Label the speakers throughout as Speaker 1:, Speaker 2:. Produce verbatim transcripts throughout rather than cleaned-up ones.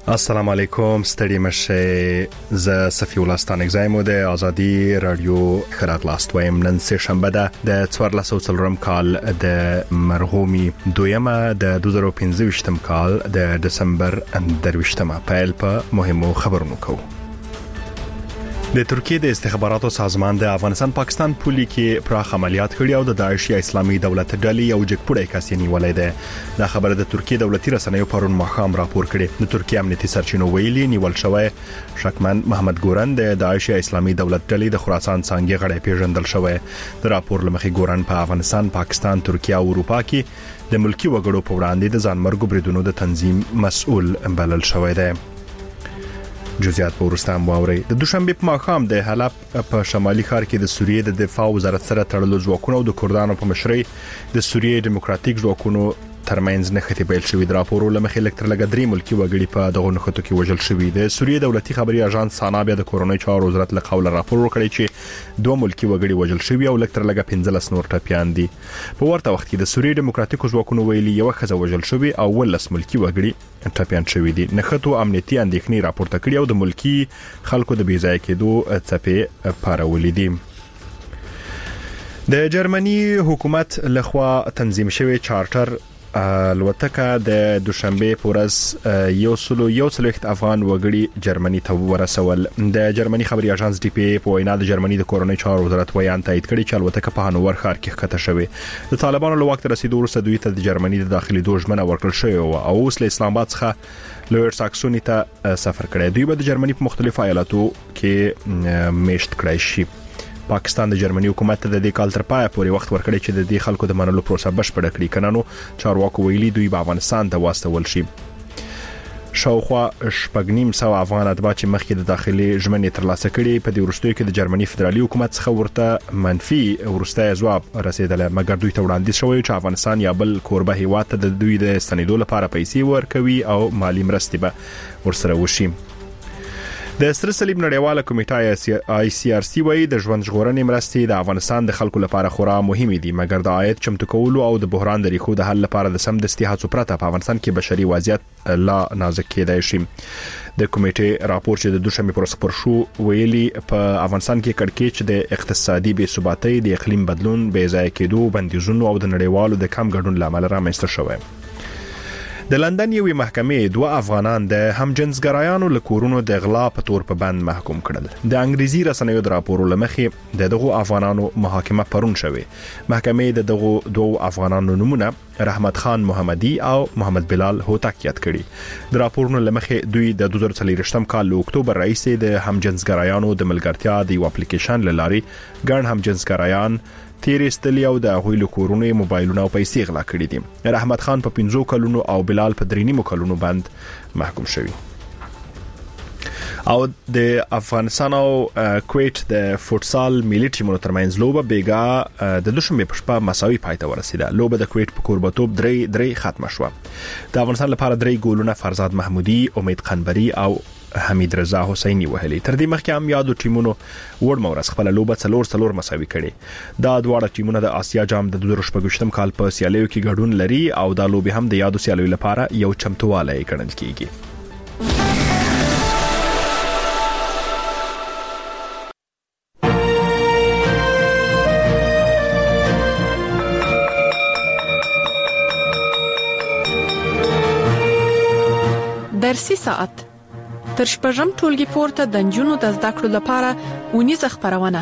Speaker 1: السلام علیکم ستړي مشه ز صفی الله ستانګزایمو د ازادي رادیو خراغلاست وایم نن سه شنبه ده د څوارلس سوه څلورم کال د مرغومي دویمه د دوه زره پنځه ویشتم کال د دسمبر درویشتمه پیل په مهمو خبرونو کوو. د ترکیه د استخباراتو سازمان د افغانستان پاکستان پولي کې پراخ عملیات کړي او د داعش یا اسلامي دولت ډلې یو جګپوړی کس نیولای دی. دا خبره د ترکیه دولتي رسنیو پرون ماښام راپور کړي. د ترکیه امنیتي سرچینو ویلي نیول شوی شکمن محمد ګورن د داعش یا اسلامي دولت ډلې د خراسان څنګه غړی پیژندل شوی. د راپور لمخې ګورن په افغانستان، پاکستان، ترکیه او اروپا کې د ملکی وګړو په وړاندې د ځانمرګو بریدونو د تنظیم مسؤل بلل شوی دی. جزئیات په ورستان واوري. د دوشنبه په ماښام د حلب په شمالي ښار کې د سوریې د دفاع وزارت سره تړلو ځواکونو او د کردانو په مشرۍ د سوریې دیموکراتیک ځواکونو ترمنځ نښتې پیل شوې. د راپورو لمخې لکتر لګ درې ملکی وګړي په دغه نښتو کې وژل شوي. د سوریې دولتي خبري اژانس سانا بیا د کورونی چارو وزارت له قوله راپور ورکړی چې دوه ملکی وګړي وژل شوي او لکتر لګ پنځلس نور ټپيان دي. په ورته وخت کې د سوریې دیموکراتیک ځواکونو ویلي یو ښځه وژل شوي او ولس ملکی وګړي ټپيان شوي دي. نښتو امنیتي اندېښنې راپورته کړي او د ملکی خلکو د بیځای کېدو څپې پارولې دي. د جرمني حکومت لخوا تنظیم شوی چارټر الوتکه د دوشنبه پورز یو سلو یو سلوخت افغان وګړي جرمني ته ورسول. د جرمني خبري اژانس ډي پی په وینا د جرمني د کورونی چارو وزارت ویان تایید کړي چې الوتکه په هانوور ښار کې ښکته شوې. د طالبانو له وخت رسیدو وروسته دوی ته د جرمني د داخلي دوجمنه ورکړل شوې او اوس له اسلام آباد څخه لویر ساکسونی ته سفر کړي. دوی به د جرمني په مختلفو ایالاتو کې میشت کړي شي. پاکستان د جرمني حکومت ته د دې کال تر پای پورې وخت ورکړی چې د دې خلکو د منلو پروسه بشپړه کړي. کنانو چارواکو ویلي دوی به افغانستان ته واستول شي. شاوخوا شپږنیم سو افغان اتباع چې مخکې د داخلي ژمنې ترلاسه کړي په دې وروستیو کې د جرمني فدرالي حکومت څخه ورته منفي وروستي ځواب رسیدل، مګر دوی ته وړاندیز شوی چې افغانستان یا بل کوربه هیواد ته د دوی د ستنېدو لپاره پیسې ورکوي او مالی مرستې به ورسره وشي. د سره صلیب نړیواله کمیټه آی سی آر سی وایي د ژوند ژغورنې مرستې د افغانستان د خلکو لپاره خورا مهمه دي، مګر د عاید چمتو کولو او د بحران د ریښو د حل لپاره د سمدستي هڅو پرته په افغانستان کې بشري وضعیت لا نازک کېدای شي. د کمیټې راپور چې د دوشنبه پر سپور شو ویلي په افغانستان کې کړکېچ د اقتصادي بې ثباتۍ، د اقلیم بدلون، بې ځای کېدو، بندیزونو او د نړیوالو د کم ګډون لامل رامنځته شوی. د لندن یوې محکمې دوه افغانان د همجنسګرایانو له کورونو د غلا په تور په بند محکوم کړل. د انګریزي رسنیو د راپورو لمخې د دغو افغانانو محاکمه پرون شوې. محکمې د دغو دوه افغانانو نومونه رحمت خان محمدي او محمد بلال هوتک یاد کړي. د راپورونو لمخې دوی د دوه زره څلوېښتم کال له اکتوبر راهیسې د همجنسګرایانو د ملګرتیا د یو اپلیکیشن له لارې ګڼ همجنسګرایان تیرستلی او د غوی له کورونو موبایلونه او پیسې غلا کړي دي. رحمت خان په پنځو کلونو او بلال په درې نیمو کلونو بند محکوم شوی. او د افغانستان او کویت د فوتسال ملي ټیمونو ترمنځ لوبه بیګا د دوشنبه په شپه مساوي پای ته ورسیده. لوبه د کویت په کوربتوب درې درې ختم شوه. د افغانستان لپاره درې ګولونه فرزاد محمودي، امید خنبري او حمید رضا حسیني وهلي. تر دې مخکې هم یادو ټیمونو وړ مورس خپل لوبه څلور څلور مساوي کړي. دا دواړه ټیمونه د آسیا جام د دوه زره شپږم کال په سیالیو کې ګډون لري او دا لوبه هم د یادو سیالیو لپاره یو چمتوالی ګڼل کیږي.
Speaker 2: درسي ساعت تر شپږم ټولګي پورته د نجونو د زده کړو لپاره ونیزه خبرونه.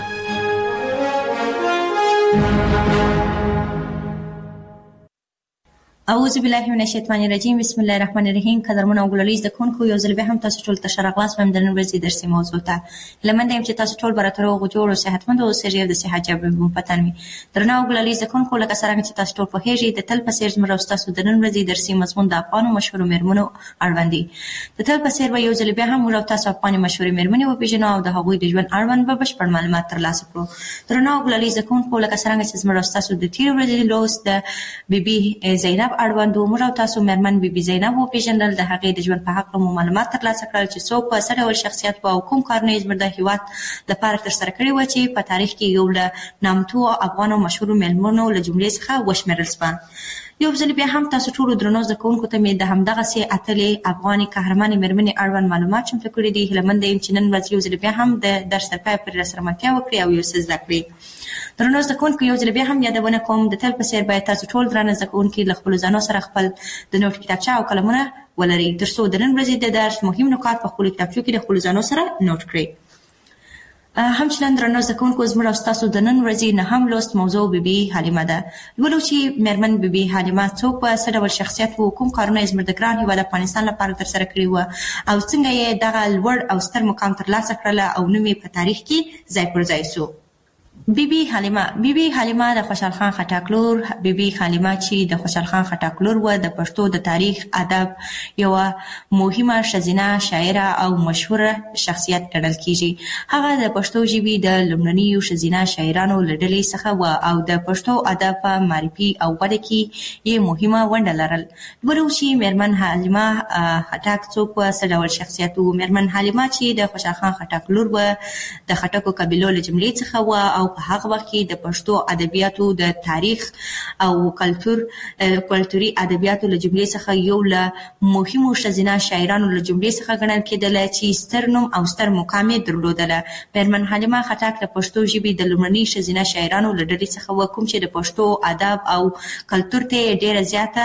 Speaker 3: اعوذ بالله من الشیطان الرجیم. بسم الله الرحمن الرحیم. قدرمن اوګللی زده کوونکو یو ځل به هم تاسو ټول ته شرغلاس وم د نن ورځې درسي موضوع ته. لمنده يم چې تاسو ټول براتر او جوړ او صحتمند او سریع د صحت جبر په پتن می. درنه اوګللی زده کوونکو لکه څنګه چې تاسو ټول په هیڅ د تل په سیر زمرا تاسو د نن ورځې درسي مضمون د افغانو مشهور میرمنو اړوند دي. د تل په سیر به یو ځل به هم ولو تاسو افغان مشهور میرمنې او پیژنو او د هغوی د ژوند اړوند به بشپړ معلومات ترلاسه کړو. درنه اوګللی زده کوونکو لکه څنګه چې زمرا تاسو د تیر ورځې لوست د بیبي زینب اړوند موږ او تاسو مېرمن بي بي زینب وپېژندل، د هغې د ژوند په هکله مو معلومات ترلاسه کړل چې څوک په څه ډول شخصیت و او کوم کارونه یې زموږ د هېواد لپاره ترسره کړي وو چې په تاریخ کې یو له نامتو افغان او مشهورو مېرمنو له جملې څخه وشمېرل سوه. یو ځل بیا هم تاسو ټولو درنو زده کوونکو ته مې د همدغسې اتلې افغانې قهرمانې مېرمنې اړوند معلومات چمتو کړي دي. هیله منده یم چې نن ورځ یو ځل بیا هم د درس تر پایه پورې راسره ملتیا وکړي او یو څه زده کړي. درنو زده کوونکو یو ځل بیا هم یادونه کوم د تل په څېر باید تاسو ټول درانه زده کوونکي له خپلو ځانو سره خپل د نوټ کتابچه او قلمونه ولرئ تر څو د نن ورځې د درس مهم نکات په خپلو کتابچو کې د خپلو ځانو سره نوټ کړئ. همچنان درنو زده کوونکو زموږ او ستاسو د نن ورځې نهم لوست موضوع بي بي حلیمه ده. لولو چې مېرمن بي بي حلیمه څوک په څه ډول شخصیت و، کوم کارونه یې زموږ د ګران هېواد افغانستان لپاره ترسره کړي وو او څنګه یې دغه لوړ او ستر مقام ترلاسه کړله او نوم یې په تاریخ کې ځای پر ځای سو. بی بی حلیمه بی بی حلیمه د خوشحال خان خټک لور. بی بی حلیمه چې د خوشحال خان خټک لور و د پښتو د تاریخ ادب یوه مهمه ښځینه شاعره او مشهوره شخصیت ګڼل کیږي. هغه د پښتو ژبې د لومړنیو ښځینه شاعرانو له ډلې څخه و او د پښتو ادب په معرفي او وده کې یې مهمه ونډه لرل. ولو چې مېرمن حلیمه خټک څوک په څه ډول شخصیت و. مېرمن حلیمه چې د خوشحال خان خټک لور و د خټکو قبیلو له جملې څخه و او په هغه وخت کې د پښتو ادبیاتو د تاریخ او کلتور کلتوري ادبیاتو له جملې څخه یو له مهمو ښځینه شاعرانو له جملې څخه ګڼل کېدله چې ستر نوم او ستر مقام یې درلودله. مېرمن حلیمه خټک د پښتو ژبې د لومړني ښځینه شاعرانو له ډلې څخه و کوم چې د پښتو ادب او کلتور ته ډېره زیاته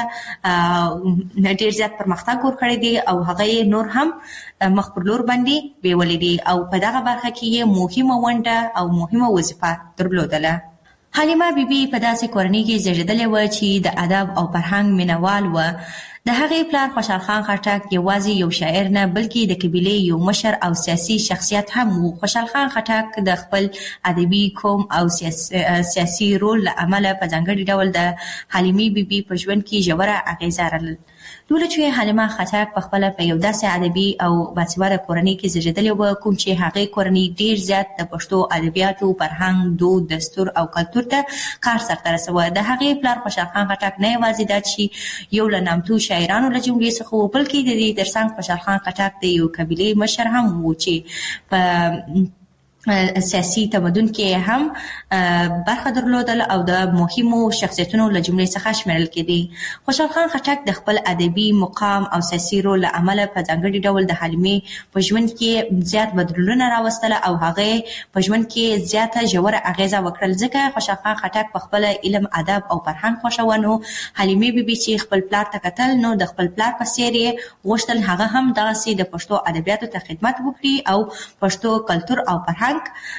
Speaker 3: ډېر زیات پرمختګ ورکړی دی او هغه یې نور هم مخ پر لور باندې بیولې دي او په دغه برخه کې یې مهمه ونډه او مهمه وظیفه درلودله. حلیمه بی بی په داسې کورنۍ کې زیږېدلې وه چې د ادب او فرهنګ مینوال وه. د هغې پلار خوشحال خان خټک یوازې یو شاعر نه بلکې د قبیلې یو مشر او سیاسي شخصیت هم و. خوشحال خان خټک د خپل ادبي قوم او سیاسي رول له امله په ځانګړي ډول د حلیمې بی بی په ژوند کې ژوره اغیزه لرله. لوله چې حلیمه خټک په خپله په یو داسې ادبي او باسواده کورنۍ کې زیږېدلې وه کوم چې هغې کورنۍ ډېر زیات د پښتو ادبیاتو فرهنګ دود دستور او کلتور ته کار سرته رسوه. د هغې پلار خوشحال خان خټک نه یوازې دا چې یو له نامتو شاعرانو له جملې څخه و بلکې د دې ترڅنګ خوشحال خان خټک د یو قبیلې مشر هم و چې په سیاسي تمدن کې هم برخه درلودل او د مهمو شخصیتونو له جملې څخه شمیرل کېدی. خوشحال خان خټک د خپل ادبي مقام او سیاسي رول له امله په ځانګړي ډول د حلیمې په ژوند کې زیات بدلونونه راوستله او هغې په ژوند کې زیاته ژوره اغیزه وکړل. ځکه خوشحال خان خټک په خپله علم ادب او فرهنګ خوښوه نو حلیمې بي بي چې خپل پلار ته کتل نو د خپل پلار په څېر یې غوښتل هغه هم دغسې د پښتو ادبیاتو ته خدمت وکړي او پښتو کلتور او فرهنګ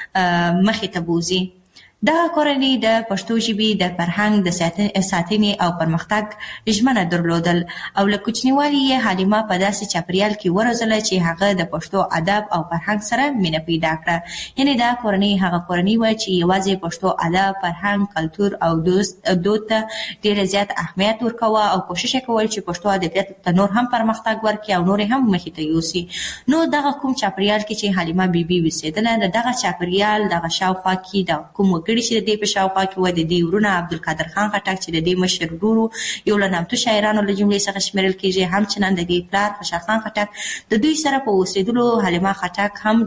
Speaker 3: مخې ته بوزي. دغه کورنۍ د پښتو ژبې د فرهنګ د ساتنې او پرمختګ ژمنه درلودل او له کوچنیوالي یې حلیمه په داسې چاپریال کې وروزله چې هغه د پښتو ادب او فرهنګ سره مینه پیدا کړه. یعنې دا کورنۍ هغه کورنۍ وه چې یوازې پښتو ادب فرهنګ کلتور او دود ته ډېره زیات اهمیت ورکوه او کوشش یې کول چې پښتو ادبیاتو ته نور هم پرمختګ ورکړي او نور هم مخې ته یوسي. نو دغه کوم چاپریال کې چې حلیمه بي بي اوسېدله د دغه چاپریال دغه شاوخوا کې د کوم وګړي چې د دې په شاوخوا کې وه د دې ورونه عبدالقادر خان خټک چې د دې مشر ورور یو له نامتو شاعرانو له جملې څخه شمیرل کېږي. همچنان د دې پلار خوشحال خان خټک د دوی سره په اوسېدلو حلیمه خټک هم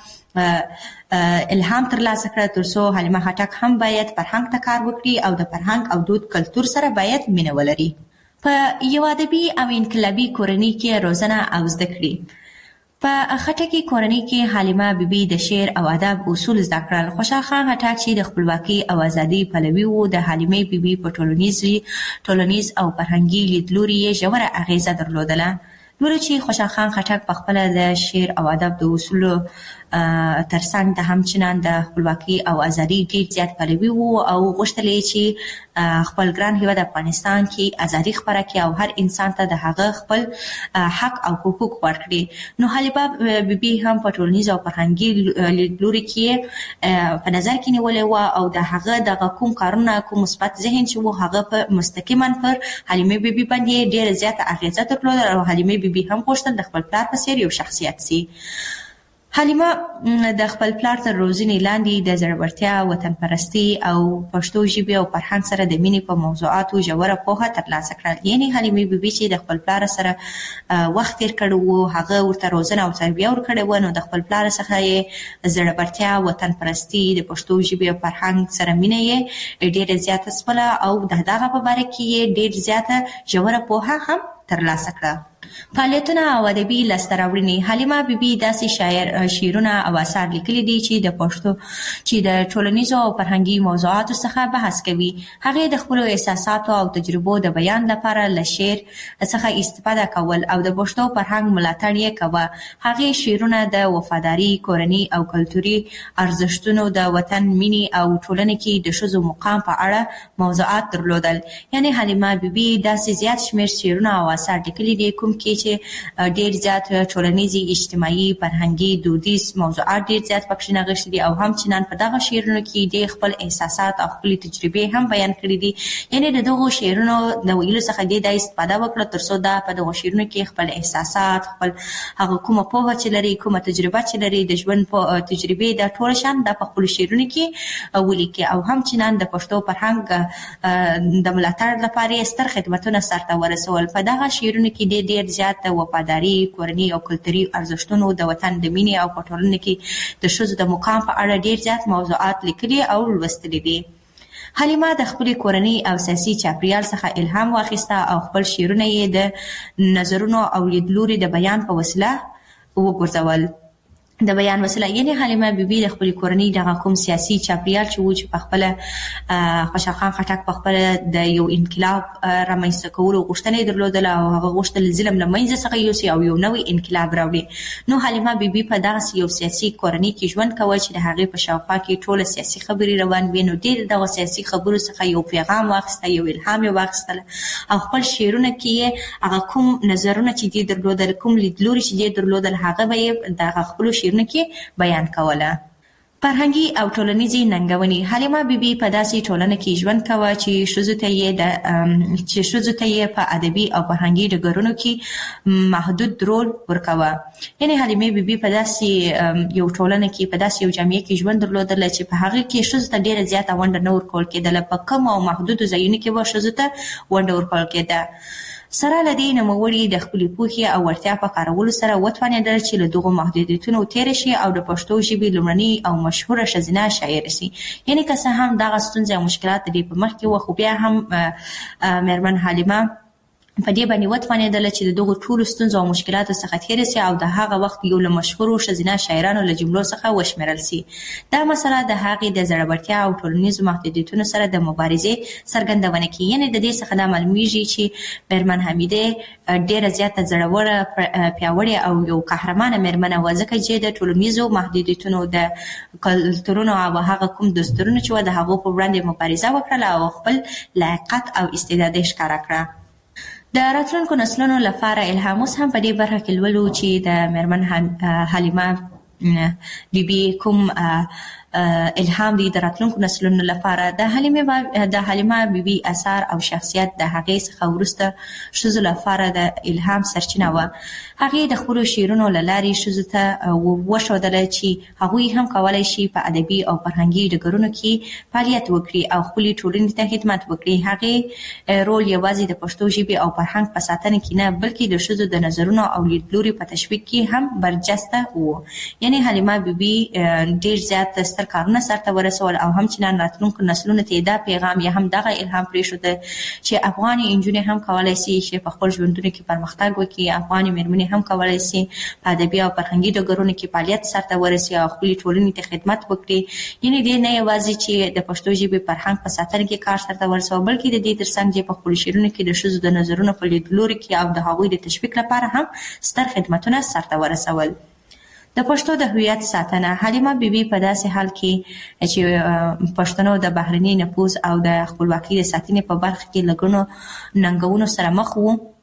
Speaker 3: دغه الهام ترلاسه کړه تر څو حلیمه خټک هم باید فرهنګ ته کار وکړي او د فرهنګ او دود کلتور سره باید مینه ولري. په یو ادبي او انقلابي کورنۍ کې روزنه او زده کړې. په خټکي کورنۍ کې حلیمه بي بي د شعر او ادب اصول زده کړل. خوشحال خان خټک چې د خپلواکۍ او ازادۍ پلوي و د حلیمې بي بي په ټولنیز ټولنیز او فرهنګي لیدلوري یې ژوره اغیزه درلودله. لوله چې خوشحال خان خټک په خپله د شعر او ادب د اصولو ترڅنګ د همچنان د خپلواکۍ او ازادۍ ډېر زیات پلوي و او غوښتل یې چې خپل ګران هېواد افغانستان کې ازادي خپره کړي او هر انسان ته د هغه خپل حق او حقوق ورکړي. نو حلیمه بي بي هم په ټولنیز او فرهنګي لیدلوري کې په نظر کې نیولې وه او د هغه دغه کوم کارونه کوم مثبت ذهن چې و هغه په مستقیما پر حلیمې بي بي باندې ډېره زیاته اغېزه درلوده او حلیمې بي بي هم غوښتل د خپل پلار په څېر یو شخصیت سي. حلیمه د خپل پلار تر روزنې لاندې د زړورتیا، وطن پرستی او پښتو ژبې او فرهنګ سره د مینې په موضوعاتو ژوره پوهه ترلاسه کړه. یعنی حلیمه بیبي چې د خپل پلار سره وخت تیر کړی وو، هغه ورته روزنه او تربیه ورکړې وه، نو د خپل پلار څخه یې زړورتیا، وطن پرستی، د پښتو ژبې او فرهنګ سره مینه یې ډېره زیاته سپله او د دغه په باره کې یې ډېر زیاته ژوره پوهه هم ترلاسه کړه. فعالیتونه او ادبي لاسته راوړنې. حلیمه بیبي داسې شاعر شعرونه او اثار لیکلي دي چې د پښتو چې د ټولنیزو او فرهنګي موضوعاتو څخه بحث کوي. هغې د خپلو احساساتو او تجربو د بیان لپاره له شعر څخه استفاده کول او د پښتو فرهنګ ملاتړ یې کوه. هغې شعرونه د وفاداري، کورني او کلتوري ارزښتونو، د وطن مینې او ټولنې کې د ښځو مقام په اړه موضوعات درلودل. یعنی حلیمه بیبي داسې زیات شمېر شعرونه او اثار لیکلي دي کوم کې چې ډېر زیات ټولنیزي، اجتماعي، فرهنګي، دودیز موضوعات ډېر زیات پکې نغښتي دي او همچنان په دغه شعرونو کې د خپل احساسات او خپل تجربې هم بیان کړي دي. یعنی د دغو شعرونو د ویلو څخه دې د استفاده وکړه تر څو دا په دغو شعرونو کې خپل احساسات، خپل هغه کومه پوهه چې لري، کومه تجربه چې لري، د ژوند په تجربې د ټول شان د په خپل شعرونو کې ولیکي او همچنان د پښتو فرهنګ د ملاتړ لپاره ستر خدمتونه سرته ورسول. په دغه شعرونو کې ډېر ډېر زیات د وفاداري، کورني او کلتوري ارزښتونو، د وطن د مینې او په ټولنه کې د ښځو د مقام په اړه ډېر زیات موضوعات لیکلي او لوستلي دي. حلیمه د خپلې کورنۍ او سیاسي چاپریال څخه الهام واخیسته او خپل شعرونه یې د نظرونو او لیدلوري د بیان په وسیله وګرځول. د بیان وسیله یعنی حلیمه بیبي د خپل کورنۍ دغه کوم سیاسي چاپریال چې و چې په خپل خوشحال خان خټک په خپل د یو انقلاب رامنځته کولو غوښتنه درلودله او هغه غوښتل ظلم له منځه څخه یوسي او یو نوی انقلاب راوړي. نو حلیمه بیبي په دغه یو سیاسي کورنۍ کې ژوند کوي چې د هغې په شاوخوا کې ټوله سیاسي خبرې روان وي. نو ډېر دغه سیاسي خبرو څخه یو پیغام واخیسته، یو الهام یې واخیستله او خپل شعرونه کې یې هغه کوم نظرونه چې دې درلودل، کوم لیدلوري چې دې درلودل، هغه به یې دغه خپلو کې بیان کوله. فرهنګي او ټولنیزي ننګونې. حلیمه بیبي په داسې ټولنه کې ژوند کوه چې ښځو ته یې د چې ښځو ته یې په ادبي او فرهنګي ډګرونو کې محدود رول ورکوه. یعنې حلیمه بیبي په داسې یو ټولنه کې، په داسې یو جامعه کې ژوند درلودله چې په هغه کې ښځو ته ډېره زیاته ونډه نه ورکول کېدله. په کم او محدودو ځایونو کې به ښځو ته ونډه ورکول کېده. سره له دې نوموړي د خپلې پوهې او وړتیا په کارولو سره وتوانېدل چې له دغو محدودیتونو تېره شي او د پښتو ژبې لومړنۍ او مشهوره ښځینه شاعره شي. یعنې که څه هم دغه ستونزې او مشکلات د دې په مخ کې وه، خو بیا هم مېرمن حلیمه په دې باندې وتوانېدله چې د دغو ټولو ستونزو او مشکلاتو څخه تېره سي او د هغه وخت یو له مشهورو ښځینه شاعرانو له جملو څخه وشمېرل سي. دا مسله د هغې د زړورتیا او ټولنیزو محدودیتونو سره د مبارزې څرګندونه کوي. یعنې د دې څخه دا معلومیږي چې مېرمن حمیدې ډېره زیاته زړوره، پیاوړې او یو قهرمانه مېرمنه وه، ځکه چې د ټولنیزو محدودیتونو، د کلتورونو او هغه کوم دستورونه چې وه د هغو په وړاندې مبارزه وکړله او خپل لیاقت او استعداد یې ښکاره کړه. د راتلونکو نسلونو لپاره الهام. اوس هم په دې برخه کې لولو چې د مېرمن حلیمه بیبي کوم الهام دی د راتلونکو نسلونو لپاره. د حلیمه د حلیمه بیبي اثار او شخصیت د هغې څخه وروسته ښځو لپاره د الهام سرچینه وه. هغې د خپلو شعرونو له لارې ښځو ته وښودله چې هغوی هم کولی شي په ادبي او فرهنګي ډګرونو کې فعالیت وکړي او خپلې ټولنې ته خدمت وکړي. هغې رول یوازې د پښتو ژبې او فرهنګ په ساتنه کې نه، بلکې د ښځو د نظرونو او لیدلوري په تشویق کې هم برجسته و. یعنې حلیمه بیبي ډېر زیات ستر کارونه سرته ورسول او همچنان راتلونکو نسلونو ته دا پیغام یا هم دغه الهام پرېښوده چې افغاني نجونې هم کولی شي چې په خپل ژوندونو کې پرمختګ وکړي. افغاني مېرمنې هم کولی شي په ادبي او فرهنګي ډګرونو کې فعالیت سرته ورسي او خپلې ټولنې ته خدمت وکړي. یعنې دې نه یوازې چې د پښتو ژبې فرهنګ په ساتنه کې کار سرته ورسوه، بلکې د دې تر څنګ چې په خپلو شعرونو کې د ښځو د نظرونو په لیدلوري کې او د هغوی د تشویق لپاره هم ستر خدمتونه سرته ورسول. د پښتو د هویت ساتنه. حلیمه بیبي په داسې حال کې چې پښتنو د بهرني نفوذ او د خپلواکۍ د ساتنې په برخه کې له ګڼو ننګونو سره مخ وو،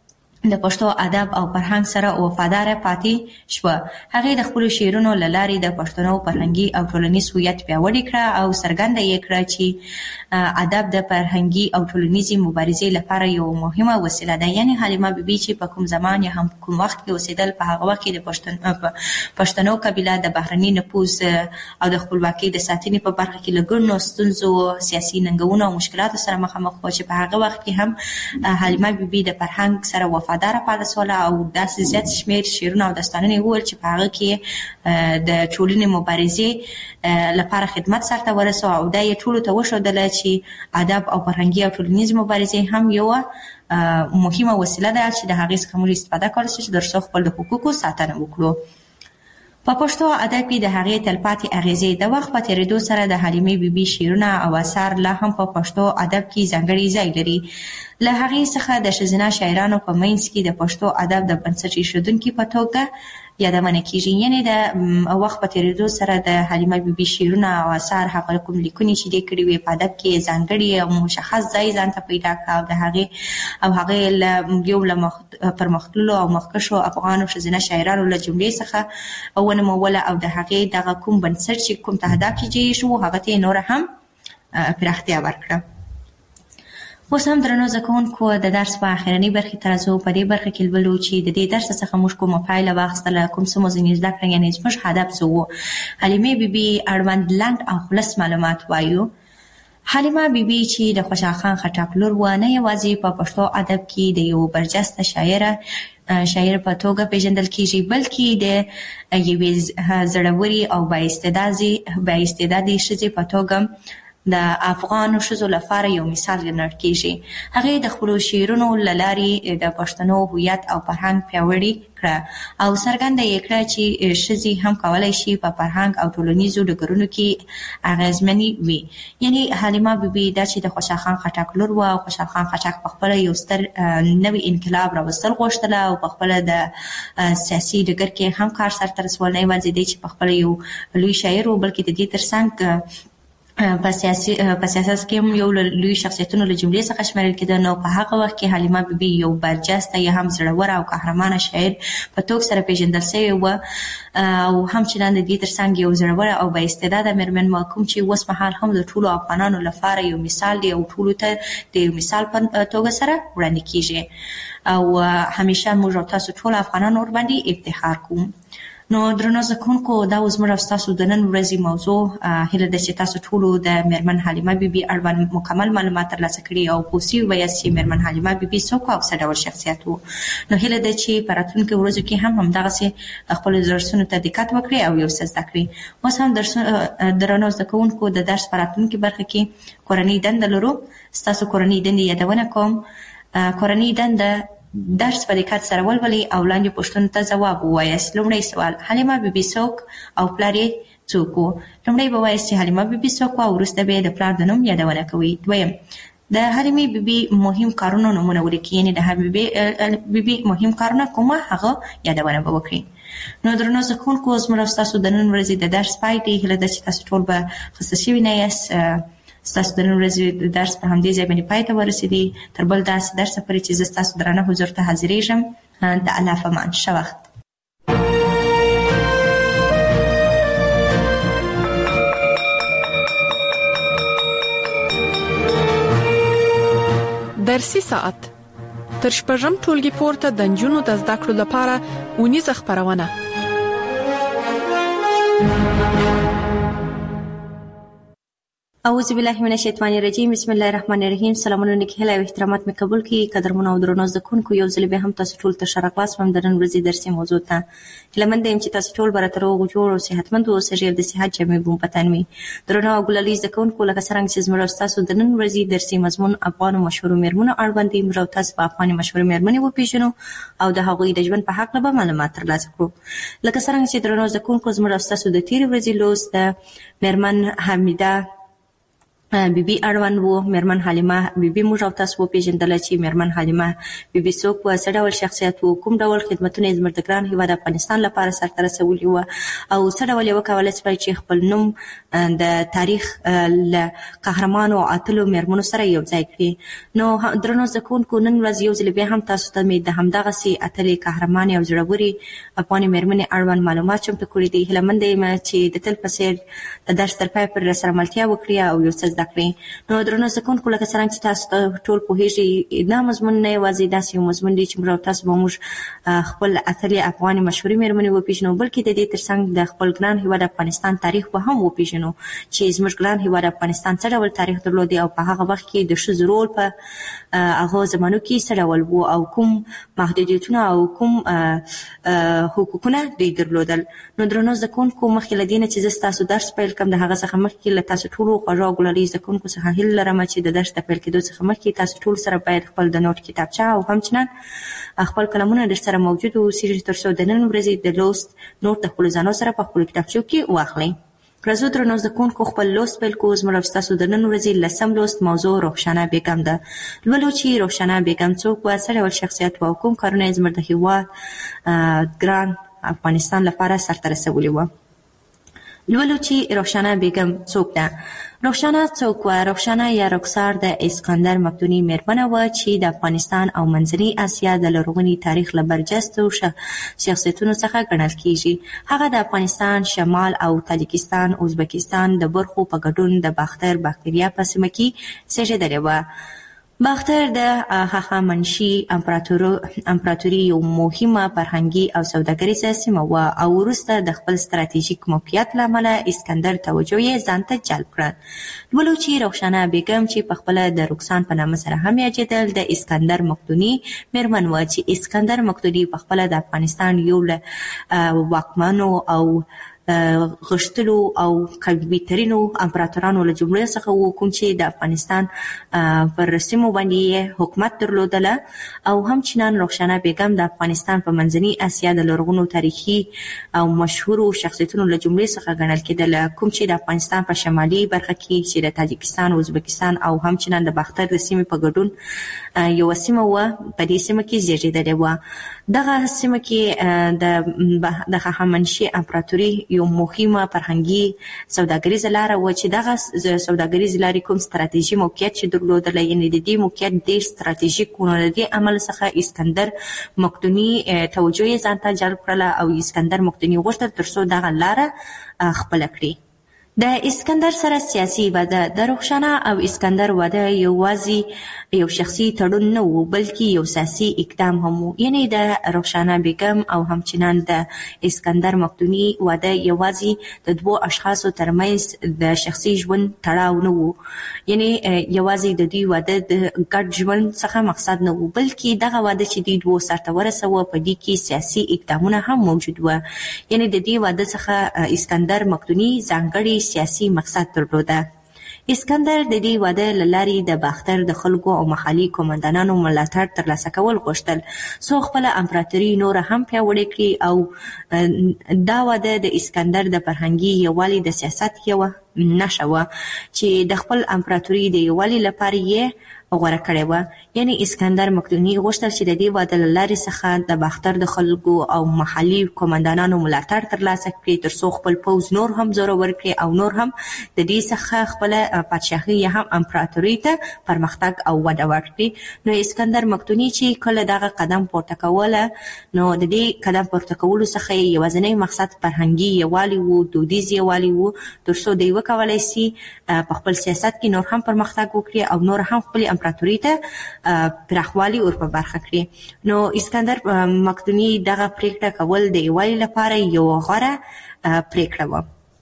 Speaker 3: د پښتو ادب او فرهنګ سره وفادار پاتې شو. هغه د خپل شعرونو لاري د پښتنو فرهنګي او ټولنیز هویت پیاوړی کړ او څرګنده یې کړ چې ادب د فرهنګي او ټولنیزي مبارزې لپاره یو مهمه وسیله ده. یعنی حلیمه بیبي چې په کوم زمان یا هم کوم وخت کې اوسېدل، په هغه وخت کې د پښتون پښتنو قبیله د بهرني نفوذ او د خپلواکۍ د ساتنې په برخه کې لګونو ستونزو، سیاسي ننګونو او مشکلاتو سره مخامخ و چې په هغه وخت کې هم حلیمه بیبي د فرهنګ سره وفادار دار پاتې سول او داسې زیات شمیر شعرونه او داستانونه ویل چې په هغه کې د ټولنې مبارزې لپاره خدمت سرته ورسو او دا یې ټولو ته وښودل چې ادب او فرهنګي او ټولنیز مبارزې هم یو مهمه وسیله ده چې د هغې څخه موږ استفاده کولی شو چې ترڅو خپل د حقوقو ساتنه وکړو. په پښتو ادب کې د هغې تلپاتې اغیزې د وخت په تېرېدو سره د حلیمې بیبي شعرونه او اثار لا هم په پښتو ادب کې ځانګړی ځای لري. له هغې څخه د ښځینه شاعرانو په منځ کې د پښتو ادب د بنسټ ایښودونکي په توګه یادونه کیږي. یعنې د وخت په تېرېدو سره د حلیمه بیبي شعرونه او اثار هغه کوم لیکنې چې دې کړي وي په ادب کې ځانګړي او مشخص ځای ځان ته پیدا کړه او د هغې او هغې له یو له پرمختللو او مخکښو افغانو ښځینه شاعرانو له جملې څخه ونوموله او د هغې دغه کوم بنسټ چې کوم تهداب کې جوړ شو هغه ته یې نوره هم پراختیا ورکړه. اوس هم درنو زده کوونکو د درس په اخرنۍ برخې ته راځو. په دې برخه کې لولو چې د دې درس څخه موږ کومه پایله واخیستله، کوم څه مو ځینې زده کړل، یعنې زموږ هدف څه و. حلیمې بیبي اړوند لنډ او خلص معلومات وایو. حلیمه بیبي چې د خوشحال خان خټک لور وه، نه یوازې په پښتو ادب کې د یو برجسته شاعره شاعر په توګه پیژندل کیږي، بلکې د یوې زړورې او با استعدادي ښځې په توګه د افغانو ښځو لپاره یو مثال ګڼل کیږي. هغې د خپلو شعرونو له لارې د پښتنو هویت او فرهنګ پیاوړي کړه او څرګنده یې کړه چې ښځې هم کولی شي په فرهنګ او ټولنیزو ډګرونو کې اغېزمنې وي. یعنې حلیمه بیبي دا چې د خوشحال خان خټک لور وه او خوشحال خان خټک په خپله یو ستر نوي انقلاب راوستل غوښتله او په خپله د سیاسي ډګر کې هم کار سرته رسول، نه یوازې دی چې په خپله یو لوی شاعر و بلکې د دې تر څنګ په سیاسي په سیاست کې هم یو لوی شخصیتونو له جملې څخه شمیرل کېده. نو په هغه وخت کې حلیمه بیبي یو برجسته یا هم زړوره او قهرمانه شاعر په توګه سره پیژندل شوې وه او همچنان د دې تر څنګ یو زړوره او با استعداده مېرمن وه، کوم چې اوس مهال هم د ټولو افغانانو لپاره یو مثال دی او ټولو ته د یو مثال په توګه سره وړاندې کیږي او همیشه موږ او تاسو ټول افغانان ورباندې افتخار کوو. نو درنو زده کوونکو، دا اوس موږ او ستاسو د نن ورځې موضوع. هیله ده چې تاسو ټولو د مېرمن حلیمه بیبي اړوند مکمل معلومات ترلاسه کړي او پوه سوي به یاست چې مېرمن حلیمه بیبي څوک او څه ډول شخصیت و. نو هیله ده چې په راتلونکو ورځو کې هم همدغسې خپلو درسونو ته دقت وکړئ او یو څه زده کړئ. اوس هم درنو زده کوونکو، د درس په راتلونکي برخه کې کورنۍ دنده لرو. ستاسو کورنۍ دندې یادونه کوم. کورنۍ دنده درس په دقت سره ولولئ او لاندې پوښتنو ته ځواب ووایاست. لومړی سوال: حلیمه بیبي څوک او پلار یې څوک و؟ لومړی به وایاست چې حلیمه بیبي څوک و او وروسته به د پلار د نوم یادونه کوئ. دویم: د حلیمې بیبي مهم کارونو نومونه ولیکئ، یعنې د حلیمې بیبي مهم کارونه کومه هغه یادونه به وکړئ. نو درنو زده کوونکو، زموږ او ستاسو د نن ورځې د درس پای دی. هیله ده چې تاسو ټول به خسته شوي نه یاست. ستاسو د نن ورځې درس په همدې ځای باندې پای ته ورسېدی. تر بل داسې درسه پورې چې زه ستاسو درانه حضور ته حاضرېږم. د الله په امان. ښه وخت.
Speaker 2: درسي ساعت تر شپږم ټولګي پورته د نجونو د زده کړو لپاره اونیزه خپرونه.
Speaker 3: اعوذ بالله من الشیطان الرجیم. بسم الله الرحمن الرحیم. سلامونه نیک هیله او احترامات مې قبول کړئ. قدرمنو او درنو زده کوونکو، یو ځل بیا هم تاسو ټول ته ښه راغلاست وم د نن ورځې درسي موضوع ته. هیله مند یم چې تاسو ټول به راته روغ جوړ او صحتمند اوسئ او د صحت جامې به مو په تن وي. درنو او ګلالي زده کوونکو، لکه څرنګه چې زموږ او ستاسو د نن ورځې درسي مضمون افغانو مشهورو مېرمنو اړوند دی، موږ او تاسو به افغاني مشهورې مېرمنې وپېژنو او د هغوی د ژوند په هکله به معلومات ترلاسه کړو. لکه څرنګه چې درنو زده کوونکو، زموږ او ستاسو د تېرې ورځې لوست د مېرمن حمیده بیبي اړوند وو. میرمن حلیمه بیبي موږ او تاسو وپېژندله چې میرمن حلیمه بیبي څوک وه، څه ډول شخصیت وو، کوم ډول خدمتونه یې زموږ د ګران هېواد افغانستان لپاره سرته رسولي وه او څه ډول یې وکولی شوی چې خپل نوم د تاریخ له قهرمانو او اتلو میرمنو سره یو ځای کړي. نو درنو زده کوونکو، نن ورځ یو ځل بیا هم تاسو ته مې د همدغسې اتلې قهرمانې او زړورې افغانې میرمنې اړوند معلومات چمتو کړي دي. هیله منده یم چې د تل په څېر د درس تر پایه پورې راسره ملتیا وکړي او یو څه زده کړي. نو درنو زده کوونکو، لکه څرنګه چې تاسو ټول پوهېږئ، دا مضمون نه یوازې داسې یو مضمون دی چې موږ او تاسو به موږ خپل اتلې افغانې مشهورې میرمنې وپېژنو، بلکې د دې تر څنګ د خپل ګران هېواد افغانستان تاریخ به هم وپېژنو چې زموږ ګران هېواد افغانستان څه ډول تاریخ درلودی او په هغه وخت کې د ښځو رول په هغو زمانو کې څه ډول و او کوم محدودیتونه او کوم حقوقونه دوی درلودل. نو درنو زده کوونکو، مخکې له دې نه چې زه ستاسو درس پیل کړم، د هغه څخه مخکې له تاسو ټولو خوږو او ګلالي زده کوونکو څخه هیله لرم چې د درس د پیل کېدو څخه مخکې تاسو ټول سره باید خپل د نوټ کتابچه او همچنان خپل قلمونه در سره موجود واوسېږي تر څو د نن ورځې د لوست نوټ د خپلو ځانو سره په خپلو کتابچو کې واخلئ. راځو درنو زده کوونکو، خپل لوست پیل کوو. زموږ او ستاسو د نن ورځې لسم لوست موضوع رخشانه بیګم ده. لولو چې رخشانه بیګم څوک وه، څه ډول شخصیت وه او کوم کارونه یې زموږ د هېواد ګران افغانستان لپاره سرته رسولي وه. لولو چې رخشانه بیګم څوک ده. رخشانه څوک وه؟ رخشانه یا رخسار د اسکندر مقدوني میرمنه وه چې د افغانستان او منځنۍ اسیا د لرغوني تاریخ له برجستو شخصیتونو څخه ګڼل کیږي. هغه د افغانستان شمال او تاجکستان ازبکستان د برخو په ګډون د باختر باکتریا په سیمه کې زېږېدلې وه. باختر د هخامنشي امپراتوري یو مهمه فرهنګي او سوداګریزه سیمه وه او وروسته د خپل ستراتیژیک موقعیت له امله اسکندر توجه یې ځان ته جلب کړه. لولو چې رخشانه بیګم چې پخپله د رکسان په نامه سره هم یادېدل، د اسکندر مقدوني میرمن وه چې اسکندر مقدوني پخپله د افغانستان یو له واکمنو او غښتلو او قوي ترینو امپراتورانو له جملې څخه و، کوم چې د افغانستان پر سیمو باندې حکومت درلودله. او همچنان رخشانه بیګم د افغانستان په منځنۍ اسیا د لرغونو تاریخي او مشهورو شخصیتونو له جملې څخه ګڼل کېدله، کوم چې د افغانستان په شمالي برخه کې چې د تاجکستان، ازبکستان او همچنان د باختر د سیمې په ګډون یوه سیمه وه، په دې سیمه کې زېږېدلې وه. دغه سیمه کې د هخامنشي امپراتوري یو مهمه فرهنګي سوداګریزه لاره وه چې دغه سوداګریزې لارې کوم ستراتیژي موقعیت چې درلودله، یعنې د دې موقعیت ډېر ستراتیژیک و. نو د دې عمل څخه اسکندر مقدوني توجه یې ځان ته جلب کړله او اسکندر مقدوني غوښتل تر څو دغه لاره خپله کړي. د اسکندر سره سیاسي واده. د رخشانه او اسکندر واده یوازې یو شخصي تړون نه و، بلکې یو سیاسي اقدام هم و. یعنې د رخشانه بیګم او همچنان د اسکندر مقدوني واده یوازې د دوو اشخاصو ترمنځ د شخصي ژوند تړاو نه و، یعنې یوازې د دوی واده د ګډ ژوند څخه مقصد نه و، بلکې دغه واده چې دوی دوو سرته ورسوه په دې کې سیاسي اقدامونه هم موجود وه. یعنې د دې واده څخه اسکندر مقدوني ځانګړي سیاسي مقصد درلوده. اسکندر د دې واده له لارې د باختر د خلکو او محلي قومندانانو ملاتړ ترلاسه کول غوښتل څو خپله امپراتوري نوره هم پیاوړې کړي. او دا واده د اسکندر د فرهنګي یووالي د سیاست یوه نښه وه چې د خپل امپراتوري د یووالي لپاره یې غوره کړې وه. یعنې اسکندر مقدوني غوښتل چې د دې واده له لارې څخه د باختر د خلکو او محلي قومندانانو ملاتړ ترلاسه کړي تر څو خپل پوځ نور هم زورور کړي او نور هم د دې څخه خپله پادشاهي یا هم امپراتوري ته پرمختګ او وده ورکړي. نو اسکندر مقدوني چې کله دغه قدم پورته کوله، نو د دې قدم پورته کولو څخه یې یوازینی مقصد فرهنګي یووالي و، دودیز یووالي و، تر څو دوی وکولی سي په خپل سیاست کې نور هم پرمختګ وکړي او نور هم خپل امپراتوري ته پراخوالی ور په برخه کړي. نو اسکندر مقدوني دغه پریکړه کول د یووالي لپاره یو غوره پریکړه وه.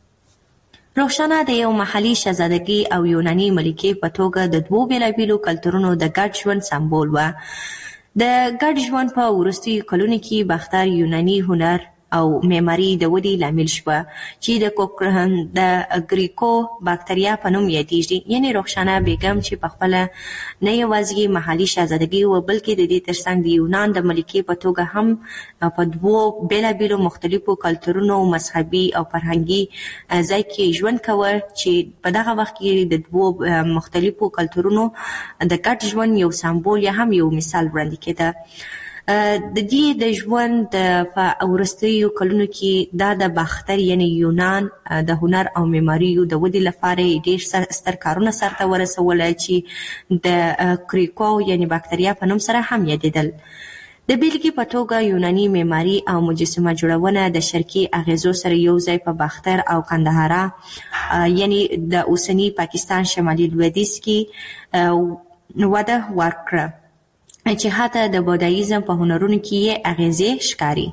Speaker 3: رخشانه د یو محلي شهزادګۍ او یوناني ملکې په توګه د دوو بېلابېلو کلتورونو د ګډ ژوند سمبول وه. د ګډ ژوند په وروستیو کلونو کې باختر یوناني هنر او معماري د ودې لامل شوه چې د د ګریکو باکتریا په نوم یادېږي. یعنې رخسانه بیګم چې په خپله نه یوازې محلي شاهزادګي و بلکې د دې ترڅنګ د یونان د ملکې په توګه هم په دوو بېلابېلو مختلفو کلتورونو مذهبي او فرهنګي ځای کې ژوند کوه چې په دغه وخت کې د دوو مختلفو کلتورونو د ګډ ژوند یو سمبول یا هم یو مثال وړاندې کېده. د دې د ژوند په وروستیو کلونو کې دا د باختر یعنی یونان د هنر او معماریو د ودې لپاره ډېر ستر کارونه سرته ورسول چې د کریکو یعنی باکتریا په نوم سره هم یادېدل. د بیلګې په توګه یوناني معماري او مجسمه جوړونه د شرقي اغیزو سره یو ځای په باختر او کندهارا یعنی د اوسني پاکستان شمالي لویدیځ کې وده ورکړه چې حتی د بودایزم په هنرونو کې یې اغیزې ښکاري.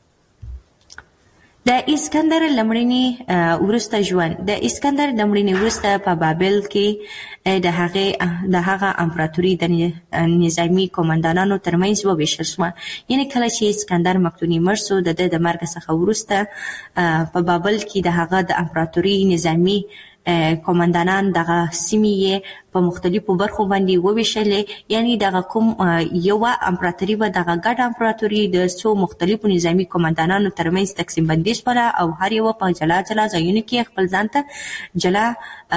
Speaker 3: د اسکندر لمړني وروسته ژوند د اسکندر لمړني وروسته په بابل کې د هغې د هغه امپراتوري د نظامي قومندانانو ترمنځ وویشل شوه. یعنې کله چې اسکندر مقدوني مړ شو د ده د مرګ څخه وروسته په بابل کې د هغه د امپراتوري نظامي قومندانان دغه سیمې یې په مختلفو برخو باندې وویشلې. یعنی دغه کوم یوه امپراتوري به دغه ګډه امپراتوري د څو مختلفو نظامي قومندانانو ترمنځ تقسیم بندي شوله او هر یوه په جلا جلا ځایونو کې خپل ځان ته جلا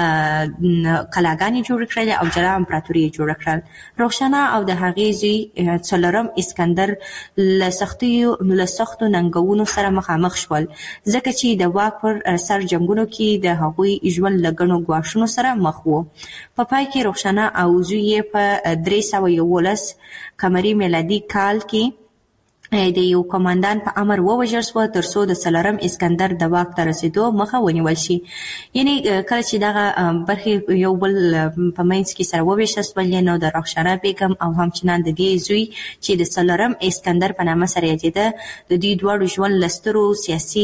Speaker 3: کلاګانې جوړې کړلې او جلا امپراتوري یې جوړه کړل. رخسانه او د هغې زوی څلورم اسکندر له سختیو له سختو ننګونو سره مخامخ شول ځکه چې د واک پر سر جنګونو کې د هغوی ژوند له ګڼو ګواښونو سره مخ وو. په پای کې رخسانه او زوی یې په درې سوه یولس قمري میلادي کال کې د یو قومندان په امر ووژل شوه تر څو د څلورم اسکندر د واک ته رسېدو مخه ونیول شي. یعنی کله چې دغه برخې یو بل په منځ کې سره وویشل شول نو د رخسانه بیګم او همچنان د دې زوی چې د څلورم اسکندر په نامه سره یادېده د دې دواړو ژوند له سترو سیاسي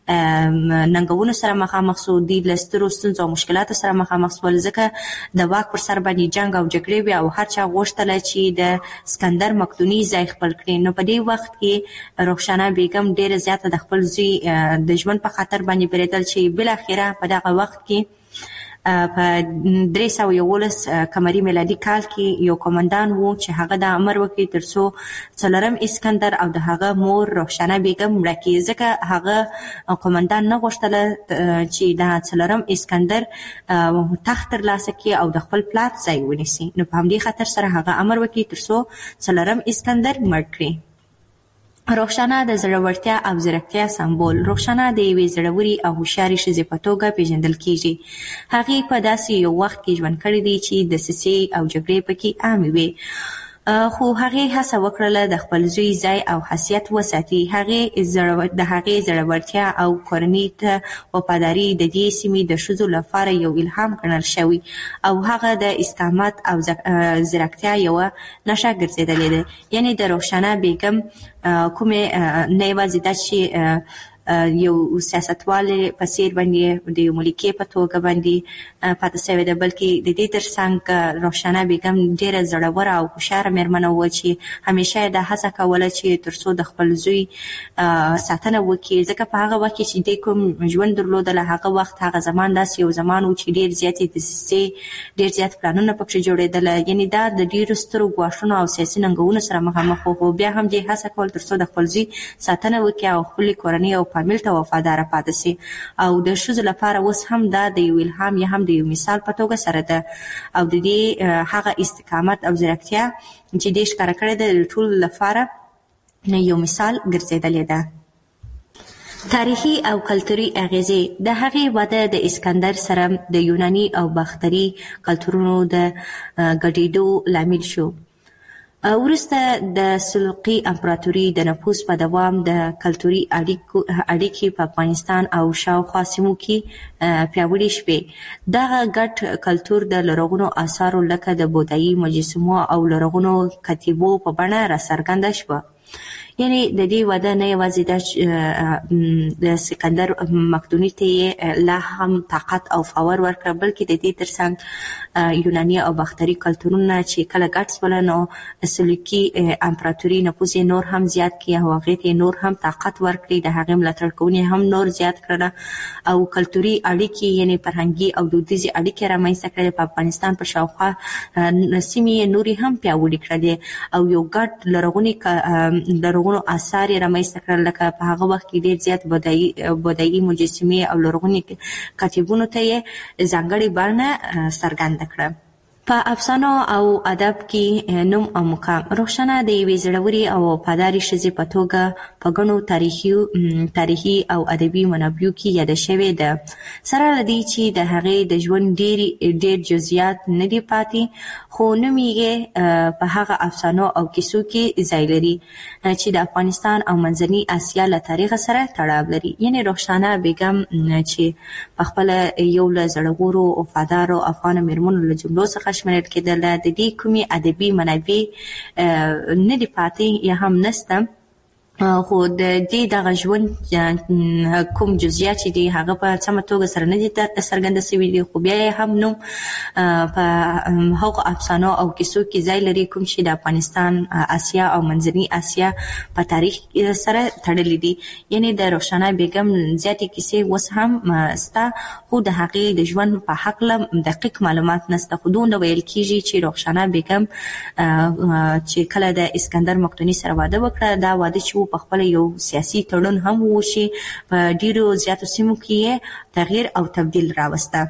Speaker 3: ننګونو سره مخامخ شو. دوی له سترو ستونزو او مشکلاتو سره مخامخ شول ځکه د واک پر سر باندې جنګ او جګړې وې او هر چا غوښتله چې د اسکندر مقدوني ځای خپل کړي. نو په دې وخت کې رخسانه بیګم ډیره زیاته د خپل زوی د ژوند په خاطر باندې بریدل چې بل اخیره په دغه وخت کې په درې سوه یولس قمري میلادي کال کې یو قومندان و چې هغه د امر وکړي تر څو څلورم اسکندر او د هغه مور رخسانه بیګم مړه کړي ځکه هغه قومندان نه غوښتله چې د څلورم اسکندر تخت ترلاسه کړي او د خپل پلار ځای ونیسي. نو په همدې خاطر سره هغه امر وکړي تر څو څلورم اسکندر مړ کړي. رخسانه د زړورتیا او ځیرکتیا سمبول. رخسانه د یوې زړورې او هوښیارې ښځې په توګه پیژندل کیږي. هغې په داسې یو وخت کې ژوند کړی دی چې دسیسې او جګړې پکې عامې وې خو هغې هڅه وکړله د خپل زوی ځای او حیثیت وساتي. هغې د هغې زړورتیا او کورنۍ ته وفاداري د دې سیمې د ښځو لپاره یو الهام ګڼل شوی او هغه د استقامت او زیرکتیا یوه نښه ګرځېدلې ده. یعنې د رخسانه بیګم کومې نه یوازې دا چې یو سیاستوالې په څېر باندې د یو ملکې په توګه باندې پاتې شوې ده بلکې د دې ترڅنګ رخسانه بیګم ډېره زړوره او هوښیاره مېرمنه وه چې همیشه یې دا هڅه کوله چې تر څو د خپل زوی ساتنه وکړي ځکه په هغه وخت کې چې دی کوم ژوند درلودله هغه وخت هغه زمان داسې یو زمان و چې ډېر زیاتې دسیسې ډېر زیات پلانونه پکښې جوړېدله. یعنې دا د ډېرو سترو ګواښونو او سیاسي ننګونو سره مخامخ و خو بیا هم دې هڅه کول تر څو د خپل زوی ساتنه وکړي او خپلې کورنۍ او فامیل ته وفاداره پاتې شي. او د ښځو لپاره اوس هم دا د یو الهام یا هم د یو مثال په توګه سره ده او د دې هغه استقامت او زیرکتیا چې دې ښکاره کړې ده د ټولو لپاره یو مثال ګرځېدلې ده. تاریخي او کلتوري اغیزې. د هغې وده د اسکندر سره د یوناني او باختري کلتورونو د ګډېدو لامل شو. وروسته د سلوقي امپراتوري د نفوذ په دوام د کلتوري اړیکې په افغانستان او شاوخوا سیمو کې پیاوړې شوې. دغه ګډ کلتور د لرغونو آثارو لکه د بودایي مجسمو او لرغونو کتیبو په بڼه راڅرګنده شوه. یعنی د دې واده نه یوازې د سکندر مقدوني ته لا هم طاقت او فاور ورکړ، بلکې د دې ترڅنګ یوناني او باختري کلتورونه چې کله ګډ شول نو سلوکي امپراتوري نفوذ نور هم زیات کړ او هغه ته نور هم طاقت ورکړي، د هغه ملاتړ کوونکي هم نور زیات کړل او کلتوري اړیکې یعنی فرهنګي او دودیزي اړیکې رامنځته کړل. په افغانستان په شاوخوا سیمې نوري هم پیاوړي کړل او یو ګډ لرغونی لرغونو آثار رامنځته کړل، لکه په هغه وخت کې ډېر زیات بودایي بودایي مجسمې او لرغوني کتیبونو ته ځانګړې بڼه څرګنده کړه. په افسانو او ادب کې نوم او مقام روښانه د یوې زړورې او وفادارې ښځې په توګه په ګڼو تاریخي تاریخي او ادبي منابعو کې یاده شوې ده. سره له دې چې د هغې د ژوند ډېر ډېر جزئیات نه دي پاتې، خو نوم یې په هغه افسانو او کیسو کې ځای لري چې د افغانستان او منځنۍ اسیا له تاریخ سره تړاو لري. یعنې روښانه بیګم چې په خپله یو له زړورو وفادارو افغان مېرمنو له جملو څخه شمېرل کېدله، د دې کومې ادبي منابع نه دي پاتې یا هم نشته، خو د دې دغه ژوند کوم جزئیات چې دي هغه په سمه توګه سره نه دي څرګنده شوي دي، خو بیا یې هم نوم په هغو افسانو او کیسو کې ځای لري کوم چې د افغانستان، اسیا او منځنۍ اسیا په تاریخ سره تړلي دي. یعنې د روښانه بیګم زیاتې کیسې اوس هم شته، خو د هغې د ژوند په هکله دقیق معلومات نشته. خو دومره ویل کېږي چې روښانه بیګم چې کله د اسکندر مقدوني سره واده وکړه، دا واده چې په خپل یو سیاسي تړون هم وشي، په ډیرو زیاتو سیمو کې تغییر او تبدیل راوسته.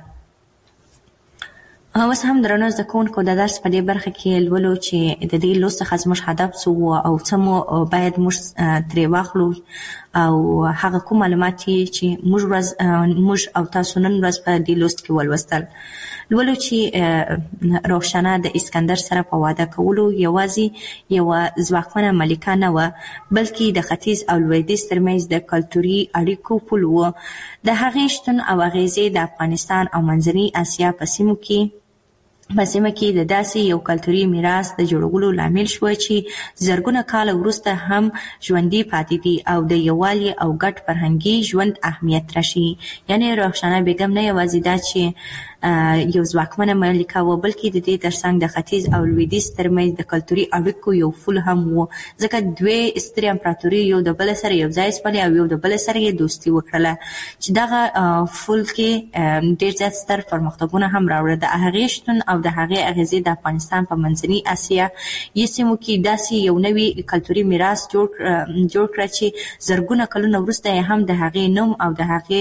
Speaker 3: اوس هم درنو زده کوونکو د درس په دې برخه کې لولو چې د دې لوست څخه زموږ هدف څه و او څه مو باید موږ ترې واخلو او هغه کوم معلومات چې موږ ورځ موږ او تاسو نن ورځ په دې لوست کې ولوستل. لولو چې روښانه د اسکندر سره په واده کولو یوازې یوه ځواکمنه ملکه نه وه، بلکې د ختیځ او لویدیځ ترمنځ د کلتوري اړیکو پل و. د هغې شتون او اغیزې د افغانستان او منځنۍ اسیا په سیمو کې په سیمه کې د داسې یو کلتوري میراث د جوړولو لامل شوه چې زرګونه کاله وروسته هم ژوندي پاتې دي او د یووالي او ګډ فرهنګي ژوند اهمیت راشي. یعنې روښانه بیګم نه یوازې دا چې یو ځواکمنه ملکه وه، بلکې د دې ترڅنګ د ختیځ او لویدیځ ترمنځ د کلتوري اړیکو یو پل هم و، ځکه دوې سترې امپراتوري یو د بل سره یو ځای شولې او یو د بل سره یې دوستي وکړله چې دغه پل کې ډېر زیات ستر پرمختګونه هم راوړل. د هغې شتون او د هغې اغیزې د افغانستان په منځنۍ اسیا یې سیمو کې داسې یو نوی کلتوري میراث جوړ جوړ کړه چې زرګونه کلونه وروسته یې هم د هغې نوم او د هغې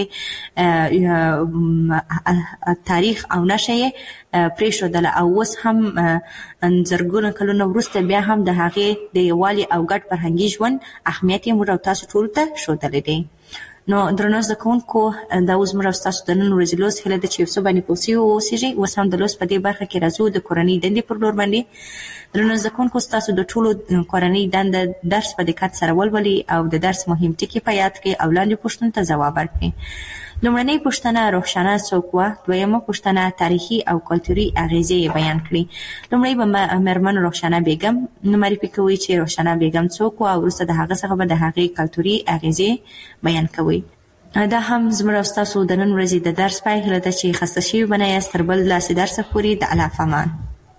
Speaker 3: تاریخ او نشه یې پرېښودله او اوس هم زرګونه کلونه وروسته بیا هم د هغې د یووالي او ګډ فرهنګي ژوند اهمیت یې موږ او تاسو ټولو ته ښودلی دی. نو درنو زده کوونکو، دا اوس موږ او ستاسو د نن ورځې لوست هیله ده چې یو څه باندې پوه سوي واوسېږئ. اوس هم د لوست په دې برخه کې راځو د کورنۍ دندې پر لور باندې. درنو زده کوونکو، ستاسو د ټولو کورنۍ دنده درس په دقت سره ولولئ او د درس مهم ټکي په یاد کړئ او لاندې پوښتنو ته ځواب ورکړئ. لومړنۍ پوښتنه روښانه څوک وه؟ دویمه پوښتنه تاریخي او کلتوري اغیزې یې بیان کړي. لومړی به مېرمن روښانه بیګم معرفي کوئ چې روښانه بیګم څوک وه او وروسته د هغه څخه به د هغې کلتوري اغیزې بیان کوئ. دا هم زموږ او ستاسو د نن ورځې د درس پای هیله ده چې خسته شوي به نه یاست. تر بل داسې درسه پورې د الله په امان.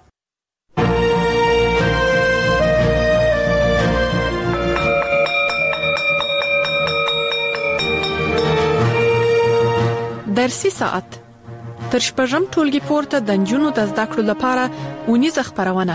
Speaker 2: درسي ساعت تر شپږم ټولګي پورته د نجونو د زده کړو لپاره اونیزه خپرونه.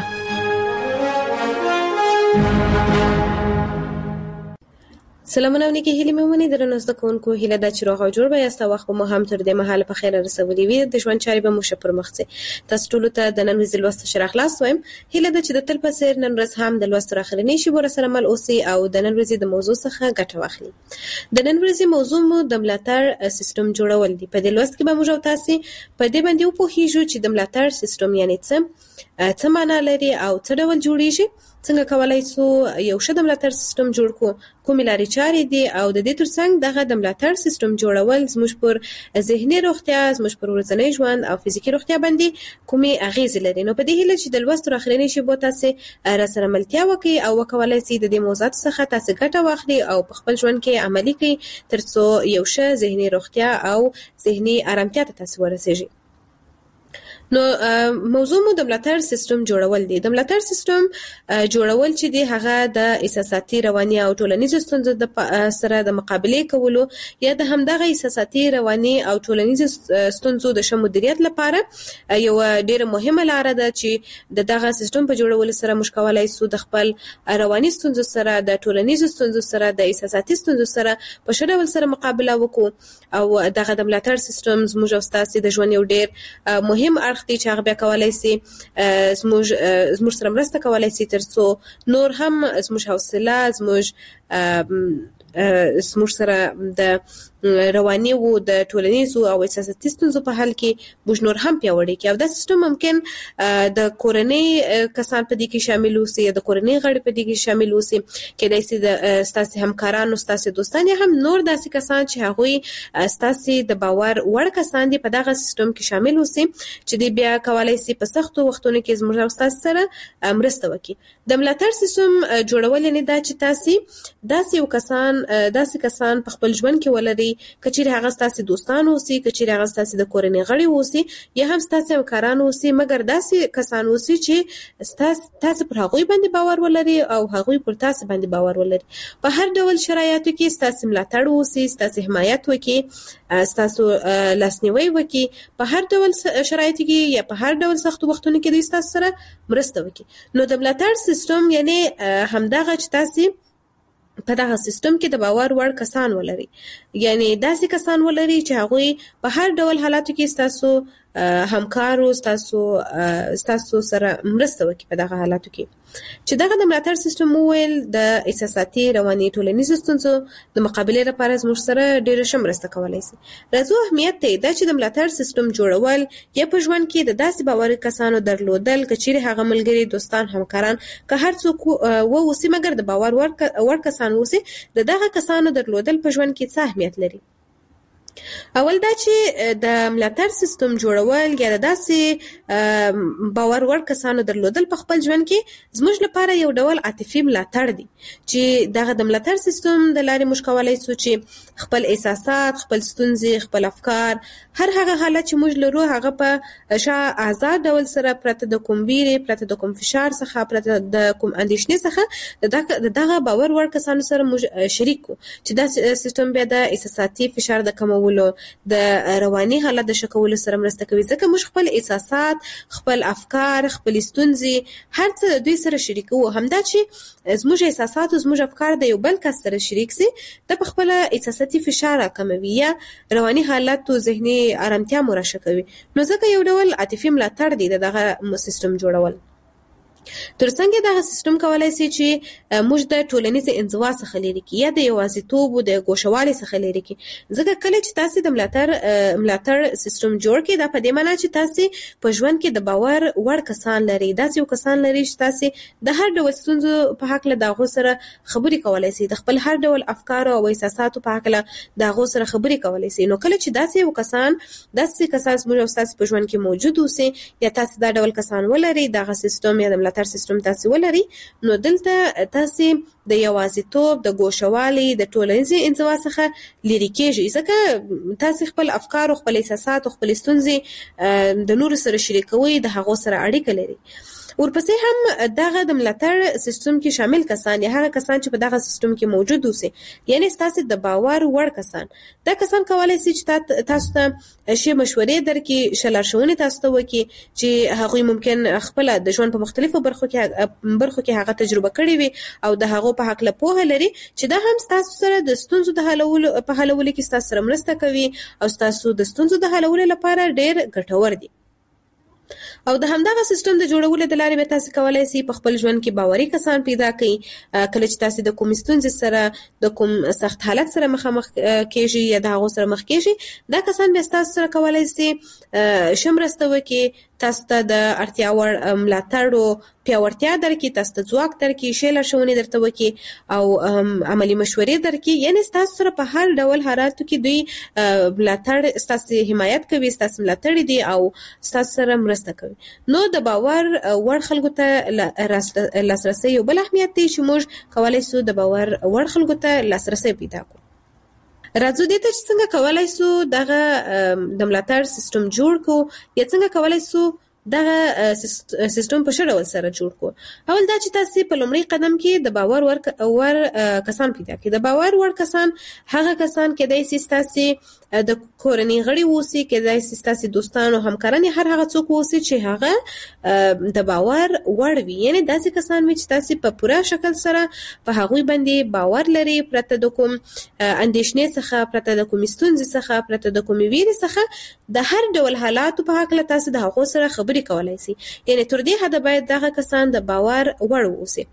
Speaker 4: سلامونه ونیکي هیلې مې ومني. درنو زده کوونکو، هیله ده چې روغ او جوړ به یاست او وخت به مو هم تر دې مهاله په خیر رسولي وي. د ژوند چارې به مو ښه پر مخ ځي. تاسو ټولو ته د نن ورځې لوست ښه راغلاست وایم. هیله ده چې د تل په څېر نن ورځ هم د لوست تر اخرنۍ شېبو راسره مل اوسئ او د نن ورځې د موضوع څخه ګټه واخلئ. د نن ورځې موضوع مو د ملاتړ سیستم جوړول دي. په دې لوست کې به موږ او تاسې په دې باندې وپوهیږو چې د ملاتړ سیستم یعنې څه څه معنا لري او څه ډول جوړیږي څنګه کولای شو یو ښه د ملاتړ سیستم جوړ کړو، کومې لارې چارې دي او د دې ترڅنګ دغه د ملاتړ سیستم جوړول زموږ پر ذهني روغتیا، زموږ پر ورځنی ژوند او فزیکي روغتیا باندې کومې اغیزې لري. نو په دې هیله چې د لوست تر اخرنۍ شیبو تاسې راسره ملتیا وکړئ او وکولای شئ د دې موضوعات څخه تاسې ګټه واخلئ او په خپل ژوند کې عملي کړئ ترڅو یو ښه ذهني روغتیا او ذهني ارامتیا ته تاسې ورسیږئ. نو موضوع مو د ملاتړ سیستم جوړول دي. د ملاتړ سیستم جوړول چې دی هغه د احساساتي، رواني او ټولنیزو ستونزو سره د مقابلې کولو یا د همدغه احساساتي، رواني او ټولنیزو ستونزو د ښه مدیریت لپاره یو ډیره مهمه لاره ده چې د دغه سیستم په جوړولو سره موږ کولای شو د خپل رواني ستونزو سره، د ټولنیزو ستونزو سره، د احساساتي ستونزو سره په ښه ډول سره مقابله وکړو او دغه د ملاتړ سیستم زموږ او ستاسې د ژوند یو ډیر مهم اړخ دی چې هغه بیا کولای شي زموږ زموږ سره مرسته کولای شي ترڅو نور هم زموږ حوصله، زموږ زموږ سره د رواني او د ټولنیزو او احساساتي ستونزو په حل کې موږ نور هم پیاوړي کړي. او دا سیستم ممکن د کورنۍ کسان په دې کې شامل اوسي، د کورنۍ غړي په دې کې شامل اوسي، کېدای شي د ستاسې همکارانو، ستاسې دوستان یا هم نور داسې کسان چې هغوی ستاسې د باور وړ کسان دي په دغه سیستم کې شامل اوسي چې دوی بیا کولای شي په سختو وختونو کې زموږ او ستاسې سره مرسته وکړي. د ملاتړ سیستم جوړول یعنې دا چې تاسې داسې یو کسان داسې کسان په خپل ژوند کې ولرئ که چیرې هغه ستاسې دوستان اوسي، که چیرې هغه ستاسې د کورنۍ غړي اوسي یا هم ستاسې همکاران اوسي، مګر داسې کسان اوسي چې تاسې پر هغوی باندې باور ولرئ او هغوی پر تاسې باندې باور ولري. په هر ډول شرایطو کې ستاسې ملاتړ اوسي، ستاسې حمایت وکړي، ستاسو لاسنیوی وکړي. په هر ډول شرایطو کې یا په هر ډول سختو وختونو کې دوی ستاسو سره مرسته وکړي. نو د ملاتړ سیستم یعنی همدغه چې تاسې په دغه سیستم کې د باور وړ کسان ولري، یعنی داسې کسان ولري چې هغوی په هر ډول حالاتو کې ستاسو همکارو، ستاسو ستاسو سره مرسته وکړي په دغه حالاتو کې. چې دغه د ملاتړ سیستم وویل د احساساتي، رواني، ټولنیزو ستونزو د مقابلې لپاره زموږ سره ډېره ښه مرسته کولی شي. راځو اهمیت ته دا چې د ملاتړ سیستم جوړول یا په ژوند کې د داسې باوري کسانو درلودل، که چیرې هغه ملګري، دوستان، همکاران که هر څوک واوسي مګر د باور وړ کسان اوسي، د دغه کسانو درلودل په ژوند کې څه اهمیت لري؟ اول دا چې د ملاتړ سیستم جوړول یا د داسې باور وړ کسانو درلودل په خپل ژوند کې زموږ لپاره یو ډول عاطفي ملاتړ دی چې دغه د ملاتړ سیستم د لارې موږ کولی شو چې خپل احساسات، خپل ستونزې، خپل افکار، هر هغه حالت چې موږ لرو هغه په ښه آزاد ډول سره پرته د کوم ویرې، پرته د کوم فشار څخه، پرته د کوم اندېښنې څخه د دغه باور وړ کسانو سره موږ شریک کړو چې دا سیستم بیا د احساساتي فشار د کمولو، د رواني حالت د ښه کولو سره مرسته کوي. ځکه موږ خپل احساسات، خپل افکار، خپل ستونزې هر څه د دوی سره شریکوو. همدا چې زموږ احساسات او زموږ افکار د یو بل کس سره شریک سي د په خپل احساساتي فشار راکموي یا رواني حالت او ذهني ارامتیا مو راښه کوي. نو ځکه یو ډول عاطفي ملاتړ دی د دغه سیستم جوړول. ترڅنګ دغه سیستم کولای شي چې موږ د ټولنیز انزوا څخه لرې کړي یا د یوازیتوب او د ګوښوالي څخه لرې کړي. ځکه کله چې تاسو د ملاتړ ملاتړ سیستم جوړ کړئ دا په دې معنی چې تاسو په ژوند کې د باور وړ کسان لري، داسې یو کسان لري چې تاسو د هر ډول ستونزو په حق له دغه سره خبرې کولای شئ، د خپل هر ډول افکار او احساساتو په حق له دغه سره خبرې کولای شئ. نو کله چې داسې یو کسان داسې کسان موږ تاسو په ژوند کې موجود اوسي یا تاسو دا ډول کسان ولري، دغه سیستم یا د ملاتړ سیستم تاسو ولري، نو دلته تاسو د یوازیتوب، د ګوښوالي، د ټولنیزې انزوا څخه لرې کېږئ. ځکه تاسو خپل افکار او خپل احساسات او خپل ستونزې د نورو سره شریکوئ، د هغو سره اړیکه لري. ورپسې هم دغه د ملاتړ سیستم کې شامل کسان یا هغه کسان چې په دغه سیستم کې موجود اوسي، یعنی تاسو د باور وړ کسان، دا کسان کولای شي چې تاسو ته ښې مشورې درکړي، ښه لارښوونې تاسو ته وکړي چې هغوی ممکن خپل د ژوند په مختلفو برخو کې برخو کې هغه تجربه کړې وي او د هغو په هکله پوهه لري چې دا هم تاسو سره د ستونزو د حلولو په حلولو کې تاسو سره مرسته کوي او تاسو د ستونزو د حلولو لپاره ډېر ګټور دي. او د همدغه سیستم د جوړولو د لارې به تاسو کولای شئ په خپل ژوند کې باوري کسان پیدا کړئ. کله چې تاسو د کوم ستونزې سره د کوم سخت حالت سره مخامخ کېږئ یا د هغو سره مخ کېږئ، دا کسان به تاسو سره کولای شي ښه مرسته وکړي، تاسو ته د اړتیا وړ ملاتړ او پیاوړتیا درکې، تاسو ته ځواک درکې، ښې لارښوونې درته وکړي او عملي مشورې درکې. یعنې ستاسو سره په هر ډول حالاتو کې دوی ملاتړ، ستاسو حمایت کوي، ستاسو ملاتړ دي او ستاسو سره مرسته کوي. نو د باور وړ خلکو ته لاسرسی یو بل اهمیت دی چې موږ کولی سو د باور وړ خلکو ته لاسرسی پیدا کړو. راځو دې ته چې څنګه کولای سو دغه د ملاتړ سیستم جوړ کړو یا څنګه کولای سو دغه سیستم په ښه ډول سره جوړ کړو. اول دا چې تاسو په لومړي قدم کې د باور ور کسان پیدا کړئ. د باور ور کسان هغه کسان کېدای شي تاسو د کورنۍ غړي اوسي، کېدای شي تاسو دوستان او همکاران، هر هغه څوک اوسي چې هغه د باور وړ وي. یعنې داسې کسان وي چې تاسو په پوره شکل سره په هغوی باندې باور لري، پرته د کوم اندېښنې څخه، پرته د کوم ستونزې څخه، پرته د کوم ویرې څخه د هر ډول حالاتو په حق له تاسو د هغو سره خبرې کولای شي. یعنې تر دې حده باید دغه کسان د باور وړ اوسي.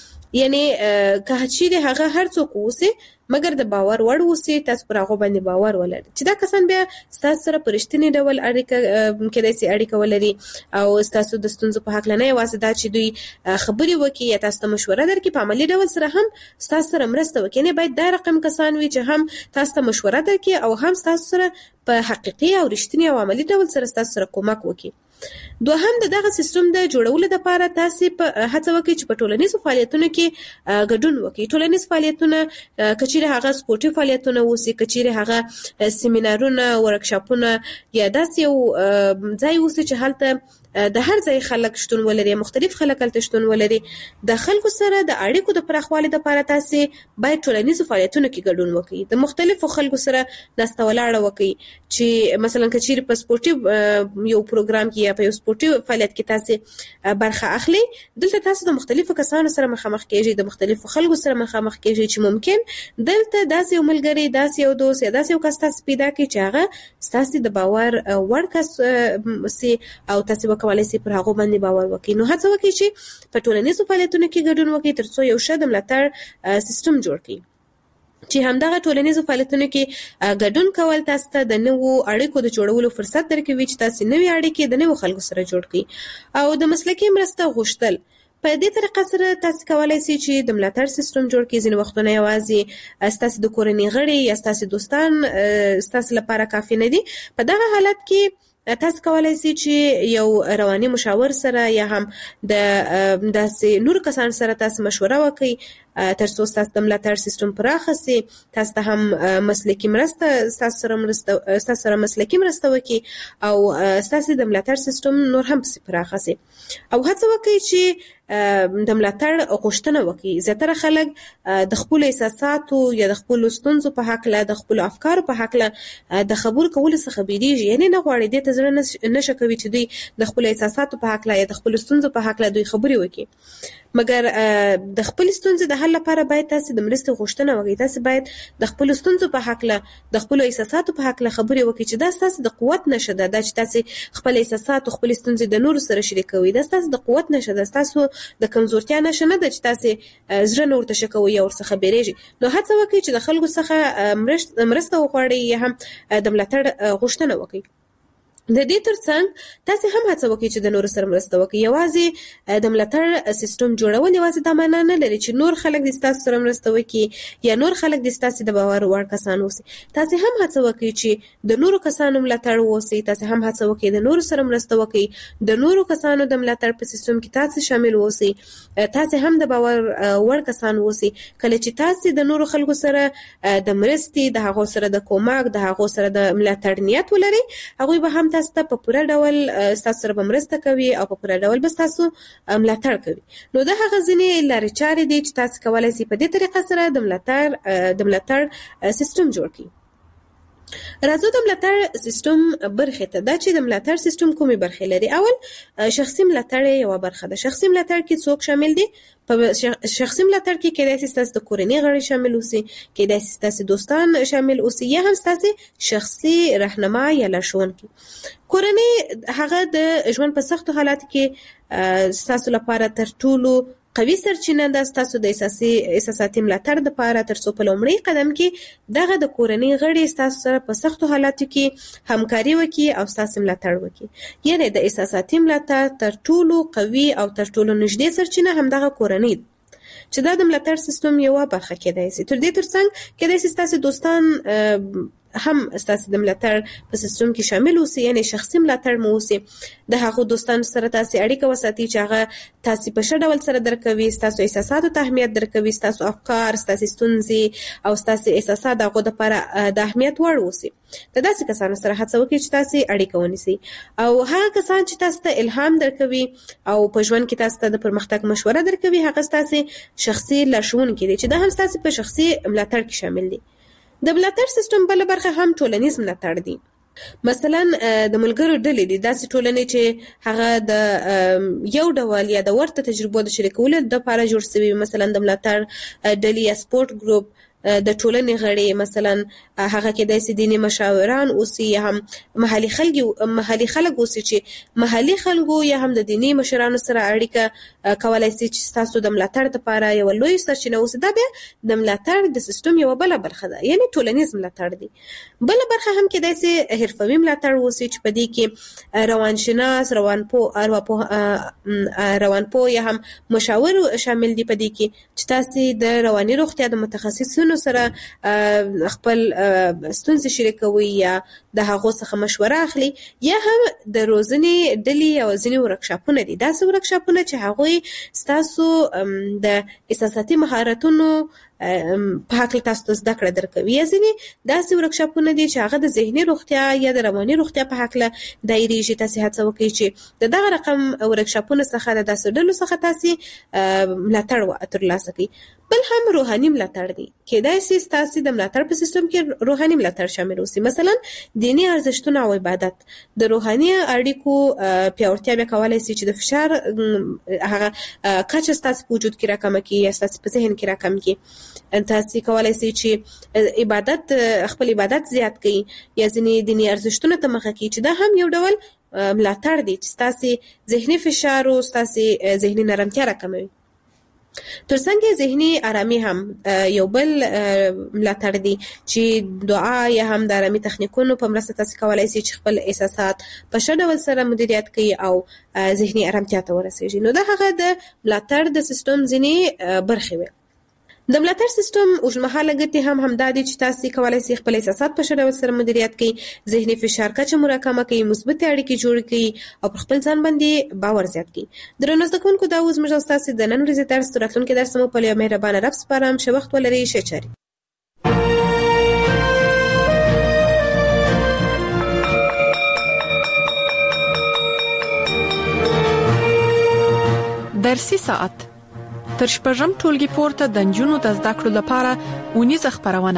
Speaker 4: یعنې که چیرې هغه هر څوک اوسي مګر د باور وړ اوسي، تاسو پر هغه باندې باور ولرئ چې دا کسان بیا ستاسو سره په رښتیني ډول اړیکه کېدای شي اړیکه ولري او ستاسو د ستونزو په هکله نه یوازې دا چې دوی خبرې وکړي یا تاسو ته مشوره درکړي، په عملي ډول سره هم ستاسو سره مرسته وکړي. یعنې باید دا رقم کسان وي چې هم تاسو ته مشوره درکړي او هم ستاسو سره په حقیقي او رښتیني او عملي ډول سره ستاسو سره کومک وکړي. دوهم د دغه سیستم د جوړولو لپاره تاسو په هڅه وکړئ چې په ټولنیزو فعالیتونو کې ګډون وکړئ. ټولنیز فعالیتونه کچېرې هغه سپورټي فعالیتونه اوسي، کچېرې هغه سیمینارونه، ورکشاپونه یا داسې یو ځای اوسي چې هلته د هر ځای خلک شتون ولري، مختلف خلک هلته شتون ولري. د خلکو سره د اړیکو د پراخوالي لپاره تاسو باید ټولنیزو فعالیتونو کې ګډون وکړئ. د مختلفو خلکو سره ناسته ولاړه وکړئ چې مثلا کچېرې په سپورټي یو پروګرام کې یا په یو سپورټي فعالیت کې تاسو برخه اخلي، دلته تاسو د مختلفو کسانو سره مخامخ کېږئ، د مختلفو خلکو سره مخامخ کېږئ چې ممکن دلته داسې یو ملګری، داسې یو دوست یا داسې یو کس تاسو پیدا کړئ چې هغه ستاسو د باور وړ کس سي او تاسو کولای شئ پر هغه باندې باور وکړئ. نو هڅه وکړئ چې په ټولنیزو فعالیتونو کې ګډون وکړئ ترڅو یو ښه د ملاتړ سیستم جوړ کړئ. چې همدغه ټولنیزو فعالیتونو کې ګډون کول تاسو ته د نوو اړیکو د جوړولو فرصت درکوي چې تاسو نوې اړیکې د نوو خلکو سره جوړ کړئ. او د مسلکي مرسته غوښتل په دې طریقه سره تاسو کولای شئ چې د ملاتړ سیستم جوړ کړئ. ځینې وختونه یوازې ستاسو د کورنۍ غړي یا ستاسو دوستان ستاسو لپاره کافي نه دي. په دغه حالت کې تاسو کولای شئ چې یو رواني مشاور سره یا هم د داسې نور کسان سره تاسو مشوره وکړئ ترڅو ستاسو د ملاتړ سیستم پراخه شي. تاسو ته هم مسلکي مرسته ستاسو سره مرسته ستاسو سره مسلکي مرسته وکړي او ستاسو د ملاتړ سیستم نور هم پراخه شي. او هڅه وکړئ چې د ملاتړ غوښتنه وکړي. زیاتره خلک د خپل احساساتو یا د خپل ستونزو په حق له، د خپل افکارو په حق له د خبرو کولو څخه بیریږي. یعنی نه غواړي دې ته زړه نشه کوي چې دوی د خپل احساساتو په حق له یا د خپل ستونزو په حق له دوی خبرې وکړي. مګر د خپل ستونزې د حل لپاره باید تاسو د مرستې غوښتنه وکړئ. تاسو باید د خپل ستونزو په حق له، د خپل احساساتو په حق له خبرې وکړئ چې دا تاسو د قوت نشه ده. دا چې تاسو خپل احساسات او خپل ستونزې د نورو سره شریکوي، دا تاسو د قوت نشه ده، تاسو د کمزورتیا نشه نه ده چې تاسو زړه نور ته شکوي او ورڅخه بیریږي. نو هڅه وکړئ چې د خلکو څخه مرسته وغواړئ یا هم د ملاتړ غوښتنه وکړئ. د دې ترڅنګ تاسو هم هڅه وکړئ چې د نورو سره مرسته وکړئ. یوازې د ملاتړ سیستم جوړول یوازې دا معنا نه لري چې نور خلک د تاسو سره مرسته وکړي یا نور خلک د تاسو د باور وړ کسان اوسي. تاسو هم هڅه وکړئ چې د نورو کسانو ملاتړ ووسئ. تاسو هم هڅه وکړئ د نورو سره مرسته وکړئ، د نورو کسانو د ملاتړ په سیستم کې تاسو شامل اوسئ. تاسو هم د باور وړ کسان اوسئ. کله چې تاسو د نورو خلکو سره د مرستې، د هغو سره د کومک، د هغو سره د ملاتړ نیت ولرئ، هغوی به هم تاسو ته په پوره ډول تاسو سره مرسته کوي او په پوره ډول به تاسو ملاتړ کوي. نو دا هغه ځینې لارې چارې دي چې تاسو کولای شئ په دې طریقه سره د ملاتړ د ملاتړ سیستم جوړ کړئ. راځو د ملاتړ سیستم برخې ته. دا چې د ملاتړ سیستم کومې برخې لري. اول شخصي ملاتړ یو برخه ده. شخصي ملاتړ کې څوک شامل دي؟ په شخصي ملاتړ کې کېدای شي ستاسو د کورنۍ غړي شامل اوسي، کېدای شي ستاسو دوستان شامل اوسي یا هم ستاسو شخصي رهنما یا لارښوونکي. کورنۍ هغه د ژوند په سختو حالاتو کې ستاسو لپاره تر ټولو قوي سرچینه ده ستاسو د احساسي احساساتي ملاتړ لپاره، ترڅو په لومړي قدم کې دغه د کورنۍ غړي ستاسو سره په سختو حالاتو کې همکاري وکړي او ستاسو ملاتړ وکړي. یعنی د احساساتي ملاتړ تر ټولو قوي او تر ټولو نږدې سرچینه همدغه کورنۍ ده چې دا د ملاتړ سیستم یوه برخه کېدای شي. تر دې ترڅنګ کېدای شي ستاسو دوستان هم ستاسو د ملاتړ په سیستم کې شامل اوسي، یعنی شخصي ملاتړ مو اوسي. د هغو دوستانو سره تاسو اړیکه وساتئ چې هغه تاسو په ښه ډول سره درکوي، ستاسو احساساتو ته اهمیت درکوي، ستاسو افکار، ستاسو ستونزې او ستاسو احساسات د هغو دپاره د اهمیت وړ اوسي. د داسې کسانو سره هڅه وکړئ چې تاسو اړیکه ونیسئ، او هغه کسان چې تاسو ته الهام درکوي او په ژوند کې تاسو ته د پرمختګ مشوره درکوي، هغه ستاسو شخصي لارښوونکي دي چې دا هم ستاسو په شخصي ملاتړ کې شامل دي. د ملاتړ سیستم بل برخه هم ټولنیز ملاتړ دی. مثلا د ملګرو ډلې دي، داسې ټولنې چې هغه د یو ډول یا د ورته تجربو د شریکولو لپاره جوړ شوي، مثلا د ملاتړ ډلې یا سپورت ګروپ د ټولنې غړي، مثلا هغه کېدای شي دیني مشاوران اوسي یا هم محلي خلک محلي خلک اوسي چې محلي خلکو یا هم د دیني مشرانو سره اړیکه کولای شي چې تاسو د ملاتړ لپاره یو لوی سرچینه اوسي. دا بیا د ملاتړ د سیستم یو بل برخه ده، یعنی ټولنیز ملاتړ دی. بل برخه هم کېدای شي حرفوي ملاتړ اوسي چې په دې کې روانشناس، روانپوه، ارواپوه روانپوه یا هم مشاور شامل دي په دې کې چې تاسو د رواني روغتیا د متخصصینو سره خپل ستونزې شریکوي یا د هغو څخه مشوره اخلي، یا هم د روزنې ډلې او ځینې ورکشاپونه دي، داسې ورکشاپونه چې هغوی ستاسو د احساساتي مهارتونو په هکله تاسو ته زده کړه درکوي، یا ځینې داسې ورکشاپونه دي چې هغه د ذهني روغتیا یا د رواني روغتیا په هکله دایریږي. تاسو هڅه وکړئ چې د دغه رقم ورکشاپونو څخه د داسې ډلو څخه تاسو ملاتړ ترلاسه کړئ. بل هم روحاني ملاتړ دی، کېدای شي ستاسو د ملاتړ په سیستم کې روحاني ملاتړ شامل اوسي، مثلا دینی ارزښتونه او عبادت. د روحاني اړیکو پیاوړتیا بیا کولی شي چې د فشار هغه کچه ستاسو په وجود کې راکمه کړي یا ستاسو په ذهن کې راکم کړي. تاسو کولی شي چې عبادت خپل عبادت زیات کړئ یا ځینې دیني ارزښتونه ته مخه کړئ، چې دا هم یو ډول ملاتړ دی چې ستاسو ذهني فشار او ستاسو ذهني نرمتیا راکموي. ترڅنګ ذهني آرامي هم یو بل ملاتړ دی چې دعا یا هم د آرامي تخنیکونو په مرسته تاسو کولی شئ چې خپل احساسات په ښه ډول سره مدیریت کړئ او ذهني آرامتیا ته ورسیږئ. نو دا هغه د ملاتړ د سیستم ځینې برخې وي. د ملاتړ سیستم اوږدمهاله ګټې هم همدا دي چې تاسو کولی شئ خپل احساسات په ښه ډول سره مدیریت کړئ، ذهني فشار کچه مو راکمه کړئ، مثبتې اړیکې جوړې کړئ او پر خپل ځان باندې باور زیات کړئ. درنو زده کوونکو، دا اوس موږ ستاسو د نن ورځې درس تر راتلونکي درس مو په یو مهربانه رب سپارم. ښه وخت ولرئ، ښه چارې.
Speaker 2: درسي ساعت تر شپږم ټولګي پورته د نجونو د زده کړو لپاره اونیزه خبرونه.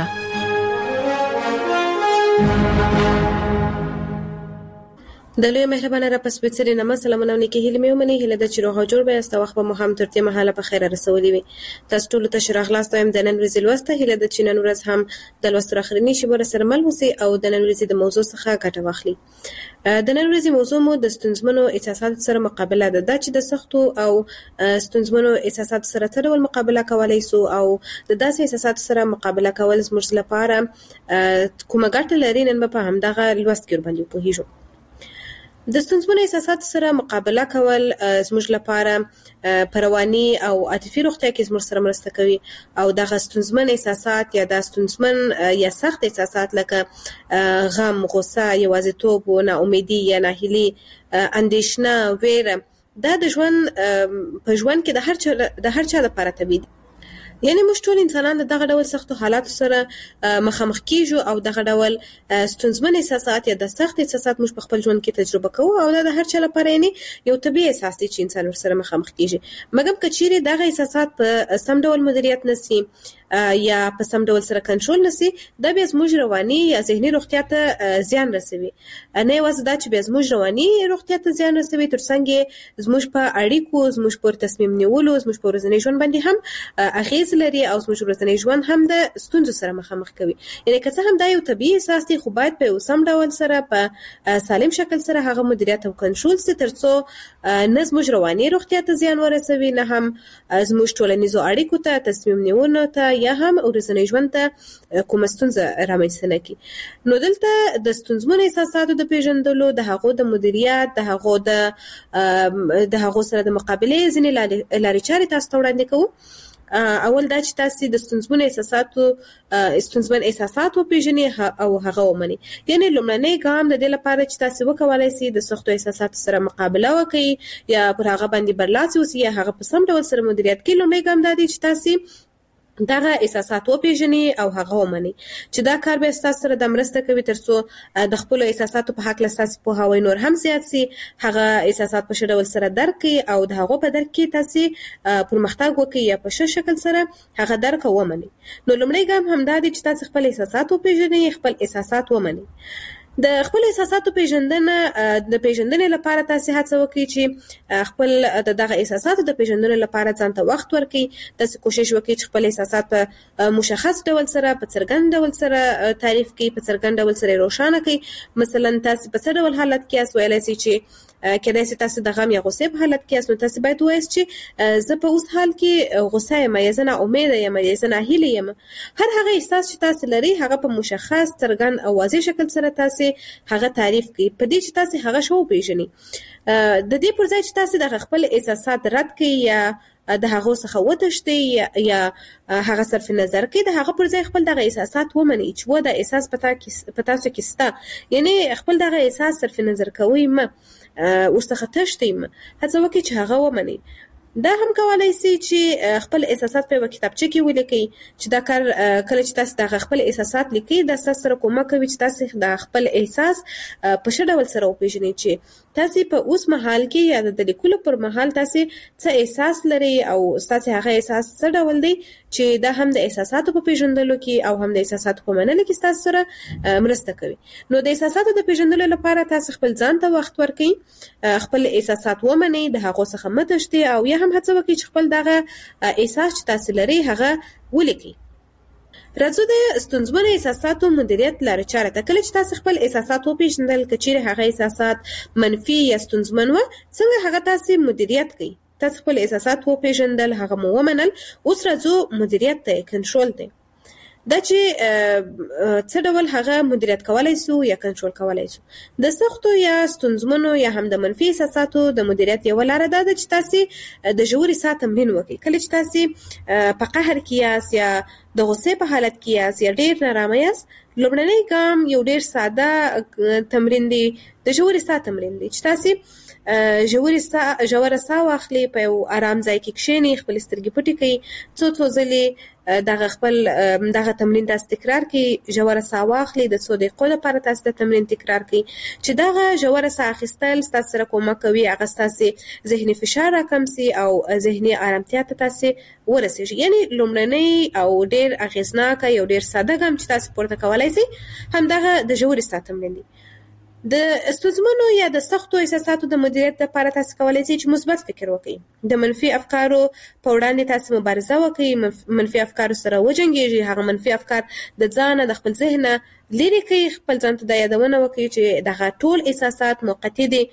Speaker 4: د لوی مهربانه را پس بچری نامه سلامونه نیکی هیله مې ومني. هیله د چیرې جوړ به است وخت به مو هم تر دې مهاله په خیر رسولي وي. تاسو ټول ته شرح خلاص تایم د نن ورځې لوسته. هیله د چینن ورځ هم د لوستو اخرنی شی بر سره مل وسی او د نن ورځې د موضوع څخه ګټه واخلي. د نن ورځې موضوع مو د ستونزمنو احساساتو سره مقابله ده. د چې د سختو او ستونزمنو احساساتو سره تر ول مقابله کولای سو او د داسې احساساتو سره مقابله کول زموږ لپاره کومه ګټه لري، نن په هم دغه لوست کې باندې پوهیږو. د ستونزمنو احساساتو سره مقابله کول زموږ لپاره پروانی او عاطفي روغتیا کې زموږ سره مرسته کوي او دغه ستونزمن احساسات یا د ستونزمن یا سخت احساسات لکه غم، غوسه، یوازیتوب او ناامیدي یا ناهیلي، اندېښنه، ویره، دا د ژوند په ژوند کې د هر چا د هر چا لپاره طبیعي دي. یعنی موږ ټول انسانان د دغه ډول سختو حالاتو سره مخامخ کیږو او دغه ډول ستونزمن احساسات یا د سخت احساسات موږ په خپل ژوند کې تجربه کوو او دا د هر چا لپاره یعنی یو طبيعي احساس دی چې انسان ورسره مخامخ کیږي. مګر کچېرې دغه احساسات په سم ډول مدیریت نشي یا په سم ډول سره کنټرول نشي دا بیا زموږ رواني یا ذهني روغتیا ته زیان رسوي. نه یوازې دا چې بیا زموږ رواني روغتیا ته زیان رسوي ترڅنګ زموږ په اړیکو زموږ په تصمیم نیولو زموږ په ورځني ژوند باندې هم اغیز لري او زموږ ورځنی ژوند هم د ستونزو سره مخامخ کوي. یعنی که څه هم دا یو طبيعي احساس دی خو باید په سم ډول سره په سالم شکل سره هغه مدیریت او کنټرول سي ترڅو نه زموږ رواني روغتیا ته زیان ورسوي نه هم زموږ ټولنیزو اړیکو ته تصمیم نیونه ته یا هم ورځنی ژوند ته کوم ستونزه رامنځته نه کړي. نو دلته د ستونزمنو احساساتو د پیژندلو د هغو د مدیریت د هغو د د هغو سره د مقابله ځینې لارې چارې تاسو ته وړاندې کوو. اول دا چې تاسو د ستونزمن احساساتو ستونزمن احساسات وپیژنئ او هغه ومنئ. یعنی لومړنی ګام د دې لپاره چې تاسو وکولای شئ د سختو احساساتو سره مقابله وکړئ یا پر هغه باندې برلاسي اوسئ یا هغه په سم ډول سره مدیریت کړئ. لومړی ګام دا دی چې تاسو دغه احساسات وپیژنئ او هغه ومنئ چې دا کار به تاسو سره د مرسته کوي ترڅو د خپل احساساتو په حق لاساسي په هوای نور هم زیات سي هغه احساسات په شډول سره درک کړئ او د هغه په درک کې تاسو پرمختګ وکړئ یا په ښه شکل سره هغه درک ومنئ. نو لومړی ګام همدا دی چې تاسو خپل احساسات وپیژنئ خپل احساسات ومنئ. د خپل احساساتو پیژندنه د پیژندنې لپاره تاسو هڅه وکړئ چې خپل دغه احساساتو د پیژندنې لپاره ځان ته وخت ورکړئ. تاسو کوشش وکړئ چې خپل احساسات په مشخص ډول سره په څرګند ډول سره تعریف کړئ په څرګند ډول سره روښانه کړئ. مثلا تاسو په څه ډول حالت کې اس ویلای شئ چې کله چې تاسو د غم یا غوسې په حالت کې اس نو تاسو باید وایئ چې زه په اوس حال کې غوسه یم یا زه نا امید یم یا زه ناهیله یم. هر هغه احساس چې تاسو لري هغه په مشخص څرګند او واضح شکل سره تاسو هغه تعریف کړئ. په دې چې تاسو هغه شو پیژنئ د دې پر ځای چې تاسو د خپل احساسات رد کړئ یا د هغه څخه وتښتئ یا هغه صرف نظر کړئ د هغه پر ځای خپل دغه احساسات ومنئ چې و د احساس پتا کې پتا څه کیسته یعنی خپل دغه احساس صرف نظر کوئ م ورڅخه تښتئ م هڅه وکړئ چې هغه ومنئ. دا هم کولای شي چې خپل احساسات په کتابچه کې ولیکئ چې دا کار کله چې تاسو د خپل احساسات لیکئ د تاسو سره کومک کوي چې تاسو د خپل احساس په ښه ډول سره وپیژنئ چې تاسو په اوس مهال کې یا د لیکلو پر مهال تاسو څه احساس لري او تاسو هغه احساس څه ډول دی چې دا هم د احساساتو په پیژندلو کې او هم د احساساتو په منلو کې تاسو سره مرسته کوي. نو د احساساتو د پیژندلو لپاره تاسو خپل ځان ته وخت ورکړئ خپل احساسات ومنئ د هغه څخه متښتئ او یا هم هڅه وکړئ چې خپل دغه احساس چې تاسو لري هغه ولیکئ. راځو د ستونزمنو احساساتو مدیریت لارې چارې ته. کله چې تاسو خپل احساسات وپیژندل کچېرې هغه احساسات منفي یا ستونزمن و څنګه هغه تاسو مدیریت کړئ. تاسو خپل احساسات وپیژندل هغه مو ومنل اوس راځو مدیریت ته کنټرول ته. دا چې څه ډول هغه مدیریت کولای شو یا کنټرول کولای شو. د سختو یا ستونزمنو یا هم د منفي احساساتو د مدیریت یو لار ده چې تاسو د ژورې ساه تمرین وکړئ. کله چې تاسو په قهر کې یاست یا د غوسې په حالت کې یاست یا ډېر نارامه یاست لومړنی ګام یو ډېر ساده تمرین دی د ژورې ساه تمرین دی چې تاسو ژورې ساه ژوره ساه واخلئ په یو آرام ځای کې کښېنئ خپل سترګې پټې کړئ څو څو ځلې دغه خپل دغه تمرین تاسو تکرار کړئ. ژوره ساه واخلئ د څو دقیقو لپاره تاسو د تمرین تکرار کړئ چې دغه ژوره ساه اخیستل تاسو سره کومک کوي هغه تاسو ذهني فشار راکم سي او ذهني آرامتیا ته تاسو ورسیږي. یعنی لومړنی او ډېر اغیزناک یو ډېر ساده ګام چې تاسو پورته کولای شئ همدغه د ژورې ساه تمرین دی. د ستونزمنو یا د سختو احساساتو د مدیریت لپاره تاسو کولای شئ چې مثبت فکر وکړئ. د منفي افکارو په وړاندې تاسو مبارزه وکړئ. منفي افکارو سره وجنګیږئ. هغه منفي افکار د ځان د خپل ذهن لري کوي. خپل ځان ته د یادونه وکړئ چې دغه ټول احساسات موقتی دي.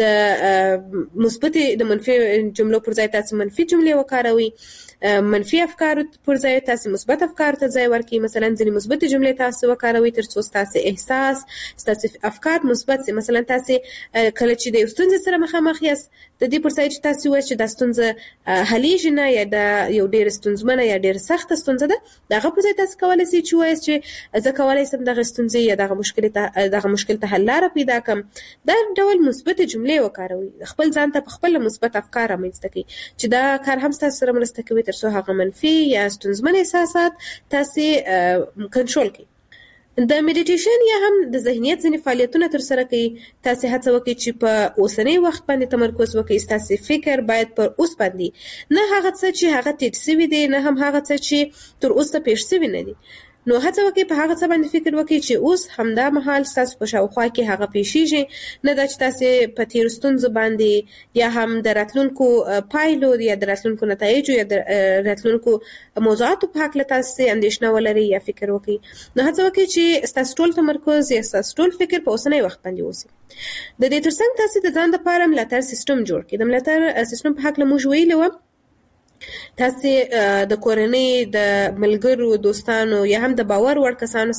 Speaker 4: د مثبت د منفي جملو پر ځای تاسو منفي جملې وکاروئ. منفي افکار پر ځای تاسو مثبت افکار ته ځای ورکړئ. مثلا ځینې مثبت جملې تاسو وکاروئ ترڅو تاسو احساس تاسو افکار مثبت سي. مثلا تاسو کله چې د ستونزې سره مخامخ یاست د دې پر ځای چې تاسو وایئ چې د ستونزه حلیږي نه یا د یو ډېر ستونزمنه یا ډېر سخته ستونزه ده دغه پر ځای تاسو کولای شئ چې وایئ چې زه کولای شم دغه ستونزې یا دغه مشکل ته دغه مشکل ته حل لاره پیدا کړم. دا ډول مثبت جملې وکاروئ. خپل ځان ته په خپل مثبت افکار رامنځته کړئ چې دا کار هم تاسو سره مرسته کوي ترڅو هغه منفي یا ستونزمن احساسات تاسو کنټرول کړئ. د میډیټیشن یا هم د ذهنیت ځینې فعالیتونه تر سره کوي. تاسو هڅه وکړئ چې په اوسنۍ وخت باندې تمرکز وکړئ. تاسو فکر باید پر اوس باندې، نه هغه څه چې هغه تیر شوی دی، نه هم هغه څه چې تر اوسه پیښ شوی نه دي. نو هڅه وکړئ په هغه څه باندې فکر وکړئ چې اوس همدا مهال تاسو په شاوخوا کې هغه پیښیږي، نه دا چې تاسو په تیر ستونزو باندې یا هم د راتلونکو پایلو یا د راتلونکو نتایجو یا د راتلونکو موضوعاتو په هکله تاسو اندېښنه ولرئ یا فکر وکړئ. نو هڅه وکړئ چې تاسو ټول تمرکز یا تاسو ټول فکر په اوسنۍ وخت باندې وسی. د دې ترڅنګ تاسو د ځان لپاره ملاتړ سیستم جوړ کړئ. د ملاتړ سیستم په هکله موږ ویلو تاسو د کورنۍ، د ملګرو، دوستانو یا هم د باور وړ کسانو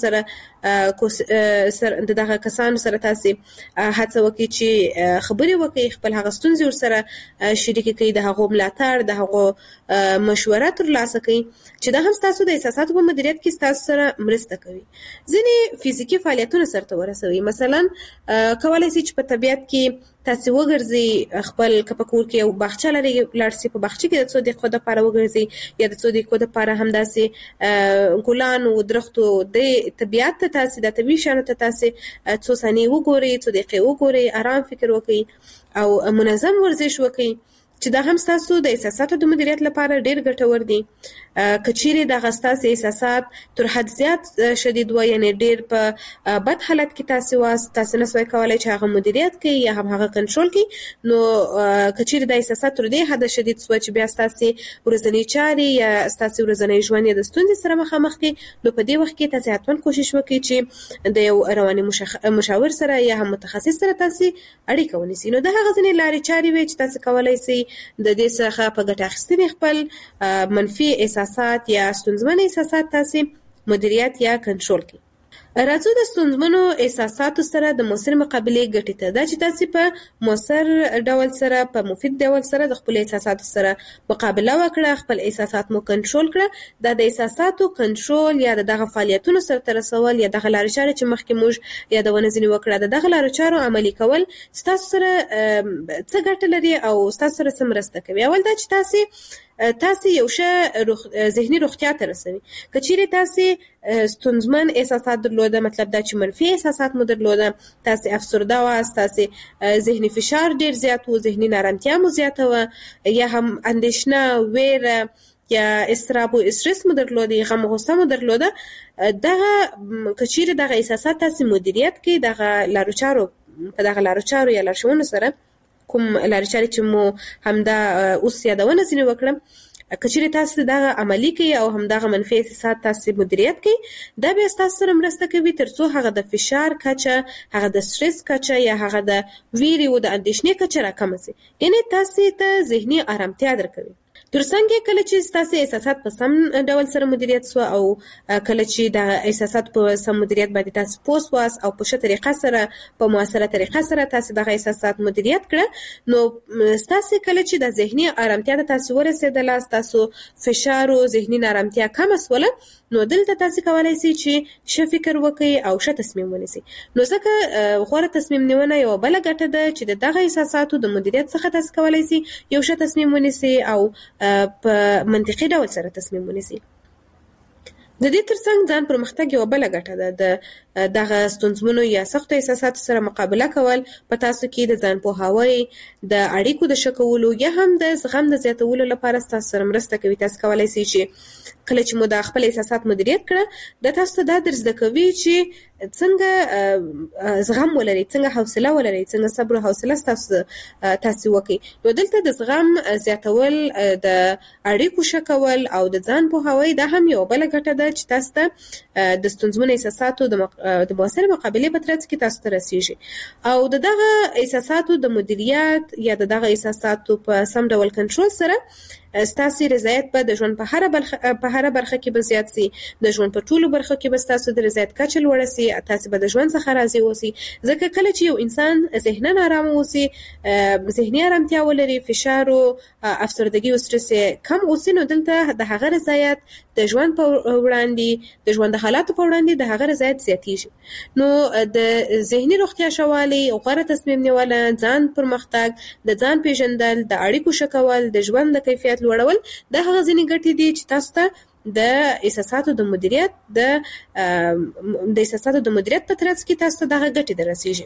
Speaker 4: سره سره دغه کسانو سره تاسو هڅه وکړئ چې خبرې وکړئ، خپل هغه ستونزې ورسره شریکې کړئ، د هغو ملاتړ، د هغو مشوره ترلاسه کړئ چې دا هم تاسو د احساساتو په مدیریت کې تاسو سره مرسته کوي. ځینې فزیکي فعالیتونه سره ورسوي. مثلا کولای شئ چې په طبیعت کې تاسو وګرځئ، خپل کپکور کې یو باغچه لري، لاړ شئ په باغچه کې د څو دقیقو لپاره وګرځئ یا د څو دقیقو لپاره همداسې ګلان او درختو د طبیعت ته تاسو د طبیعي شانو ته تاسو څو ثانیې وګورئ، څو دقیقې وګورئ، آرام فکر وکړئ او منظم ورزش وکړئ چې دا هم تاسو د احساساتو د مدیریت لپاره ډیر ګټور دي. کچېرې د غستاس احساسات تر حد زیات شدید و، یعنی ډیر په بد حالت کې تاسو واس تاسو نه سوي کولای چې هغه مدیریت کوي یا هم هغه کنټرول کوي. نو کچېرې د احساسات تر دې حد شدید سوي چې بیا تاسو ورځنی چاري یا تاسو ورځنی ژوند د ستونزې سره مخامخ کی، نو په دې وخت کې تاسو حتمن کوشش وکړئ چې د یو رواني مشاور سره یا هم متخصص سره تاسو اړیکه ونیسئ. نو د هغه ځینې لارې چاري وي چې تاسو کولای شئ د دې څخه په ګټه اخیستنې خپل منفي احساسات یا ستونزمن احساسات تاسو مدیریت یا کنټرول کړئ. راځو د ستونزمنو احساساتو سره د مؤثر مقابله ګټې ته. دا چې تاسو په مؤثر ډول سره، په مفید ډول سره د خپل احساساتو سره مقابله وکړه، خپل احساسات مو کنټرول کړه. دا د احساساتو کنټرول یا دغه فعالیتونو سره تر رسول یا دغه لارې چارې چې مخکې موږ یادونه ځینې وکړه، دغه لارې چارو عملي کول تاسو سره څه ګټه لري او تاسو سره څه مرسته کوي. اول دا چې تاسو تاسو یو ښه روغ... ذهني روغتیا ته رسوي. کچېرې تاسو ستونزمن احساسات درلوده، مطلب دا چې منفي احساسات مو درلوده، تاسو افسرده واست، تاسو ذهني فشار ډیر زیات و، ذهني نارامتیا مو زیاته و، یا هم اندېښنه، ویره یا استراب او استرس مو درلوده، غم او غصه مو درلوده، دغه کچېرې دغه احساسات تاسو مدیریت کوي دغه لارو چارو په دغه لارو چارو یا لارښوونو سره کوم لارې چارې چې مو همدا اوس یادونه ځینې وکړم، کچېرې تاسو دغه عملي کوي او همدغه منفي احساسات تاسو مدیریت کوي، دا بیا تاسو سره مرسته کوي ترڅو هغه د فشار کچه، هغه د سټرس کچه یا هغه د ویرې او د اندېښنې کچه راکمه شي. یعنی تاسو ته ذهني آرامتیا درکوي. ترڅنګ کله چې تاسو احساسات په سم ډول سره مدیریت سو او کله چې د احساسات په سم مدیریت باندې تاسو پوس واس او په ښه طریقه سره په موثره طریقه سره تاسو د احساسات مدیریت کړه، نو تاسو کله چې د ذهني آرامتیا ته تاسو ورسېدل، تاسو فشار او ذهني نارامتیا کم وسوله، نو دلته تاسو کولای شئ چې ښه فکر وکړئ او ښه تصمیم ونیسئ. نو ځکه غوره تصمیم نیونه یو بل ګټه ده چې دغه احساساتو د مدیریت څخه تاسو کولای شئ یو ښه تصمیم ونیسئ او په منطقي ډول سره تصمیم ونیسئ. د دې ترڅنګ ځان پرمختګ یو بل ګټه ده. د دغه ستونزمنو یا سختو احساساتو سره مقابله کول په تاسو کې د ځان پوهاوي، د اړیکو د ښه کولو یا هم د زغم د زیاتولو لپاره تاسو سره مرسته کوي. تاسو کولای شئ چې کله چې مو د خپل احساسات مدیریت کړه، د تاسو ته دا درس زده کوي چې څنګه زغم ولرئ، څنګه حوصله ولرئ، څنګه صبر او حوصله تاسو تاسو وکړئ. نو دلته د زغم زیاتول، د اړیکو ښه کول او د ځان پوهاوي دا هم یو بل ګټه ده چې تاسو ته د ستونزمنو احساساتو د د مؤثر مقابله په ترڅ کې تاسو ته رسیږي. او د دغه احساساتو د مدیریت یا د دغه احساساتو په سم ډول کنټرول سره ستاسو رضایت په د ژوند په هر برخه په هر برخه کې به زیات سي، د ژوند په ټولو برخو کې به تاسو د رضایت کچه لوړه سي، تاسو به د ژوند څخه راضي اوسئ. ځکه کله چې یو انسان ذهناً آرام اوسي، ذهني آرامتیا ولري، فشار او افسردګي او سټرس کم اوسي، نو دلته د هغه رضایت د ژوند په وړاندې، د ژوند د حالاتو په وړاندې د هغه رضایت زیاتیږي. نو د ذهني روغتیا شوالی، غوره تصمیم نیول، ځان پرمختګ، د ځان پیژندل، د اړیکو ښه کول، د ژوند د کیفیت لوړول، دا هغه ځینې ګټې دي چې تاسو ته د احساساتو د مدیریت د د احساساتو د مدیریت په ترڅ کې تاسو دغه ګټې درسیږي.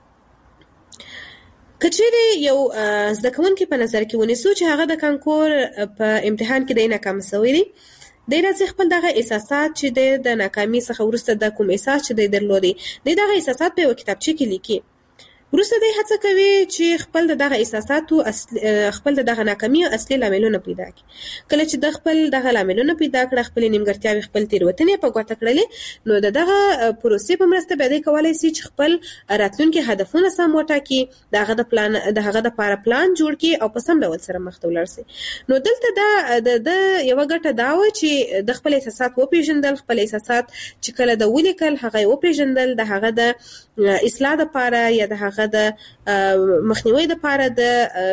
Speaker 4: کچېرې یو زده کوونکی په نظر کې ونیسو چې هغه د کانکور په امتحان کې د ناکام شوی دی، د راځي خپل دغه احساسات چې د ناکامۍ څخه وروسته د کوم احساس چې د درلودي د دغه احساسات په یو کتابچه کې لیکي. وروسته د هڅه کوي چې خپل دغه احساساتو خپل دغه ناکامۍ اصلي لاملونه پیدا کړي. کله چې د خپل دغه لاملونه پیدا کړي، خپل نیمګړتیاوې خپل تیروتنې په ګوته کړلې، نو دغه پروسې په مرسته به د کولای شي چې خپل راتلونکي هدفونه سم وټاکي، دغه د پلان دغه د لپاره پلان جوړ کړي او په سم ډول سره مخ ته ولاړ شي. نو دلته دا د یو غټه دا و چې د خپل احساسات وپیژندل، خپل احساسات چې کله د ولیکل هغه وپیژندل، د هغه د اصلاح لپاره یا د هغه د مخنیوي لپاره د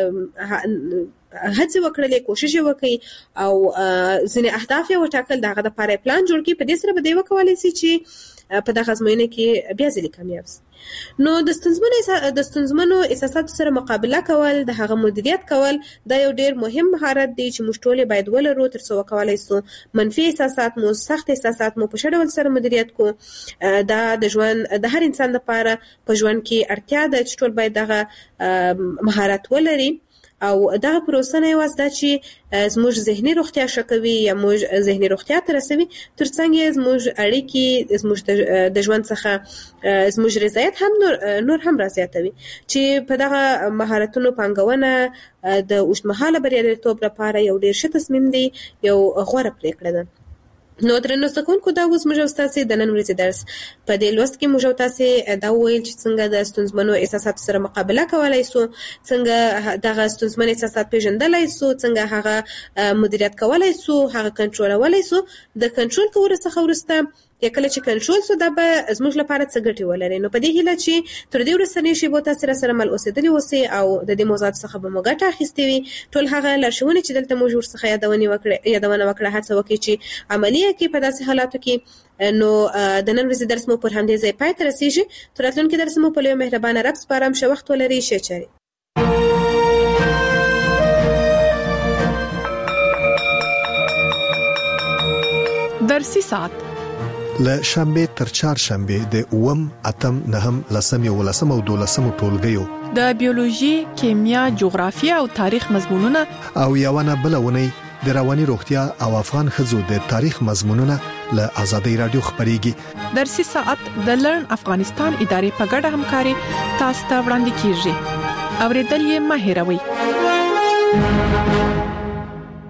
Speaker 4: هڅه وکړلې، کوشش وکړي او ځینې اهداف یې وټاکل، دغه لپاره پلان جوړ کړي. په دې سره به دی وکولای شي چې په دغه ازموینه کې بیا ځلې کامیاب شي. نو د ستونزمنو د ستونزمنو احساساتو سره مقابله کول، د هغه مدیریت کول دا یو ډیر مهم مهارت دی چې موږ ټول باید ولرو ترڅو وکولای شو منفي احساسات مو سخت احساسات مو په ښه ډول سره مدیریت کو. دا د ژوند د هر انسان لپاره په ژوند کې اړتیا ده چې ټول باید دغه مهارت ولري او دغه پروسه نه یوازې دا چې زموږ ذهني روغتیا ښه کوي یا موږ ذهني روغتیا ته رسوي، ترڅنګ یې زموږ اړیکې زموږ د ژوند څخه زموږ رضایت هم نور, نور هم رازیاتوي چې په دغه مهارتونو پانګونه د اوږدمهاله بریالیتوب لپاره یو ډېر ښه تصمیم دی، یو غوره پرېکړه ده. نو درنو زده کوونکو، دا اوس موږ او تاسې د نن ورځې درس په دې لوست کې موږ او تاسې دا وویل چې څنګه د ستونزمنو احساساتو سره مقابله کولی شو، څنګه دغه ستونزمن احساسات پیژندلی شو، څنګه هغه مدیریت کولی شو، هغه کنټرولولی شو. د کنټرول کولو څخه وروسته یا کله چې کنټرول شو دا به زموږ لپاره څه ګټې ولري. نو په دې هیله چې تر دې وروستنۍ شیبو تاسې راسره مل اوسېدلي اوسئ او د دې موضوعاتو څخه به مو ګټه اخیستې وي. ټول هغه لارښوونې چې دلته موږ ورڅخه یادونه وکړه یادونه وکړه هڅه وکړئ چې عملي یې کړئ په داسې حالاتو کې. نو د نن ورځې درس مو پر همدې ځای پای ته رسېږي. تر راتلونکي درس مو په لوی مهربانه رب سپارم. ښه وخت ولرئ. ښه چارې.
Speaker 2: درسي ساعت
Speaker 5: له شنبه تر چهارشنبه د اووم اتم نهم لسم یو لسم او دولسم ټولګیو
Speaker 2: د بیولوژي، کیمیا، جغرافیه او تاریخ مضمونونه
Speaker 5: او یوونه بلونه د رواني روغتیا او افغان خزو د تاریخ مضمونونه له آزادۍ رادیو خبريږي.
Speaker 2: درسي ساعت د لرن افغانستان ادارې په ګډه همکاري تاسو ته وړاندې کیږي. اوریدل یې مه هېروئ.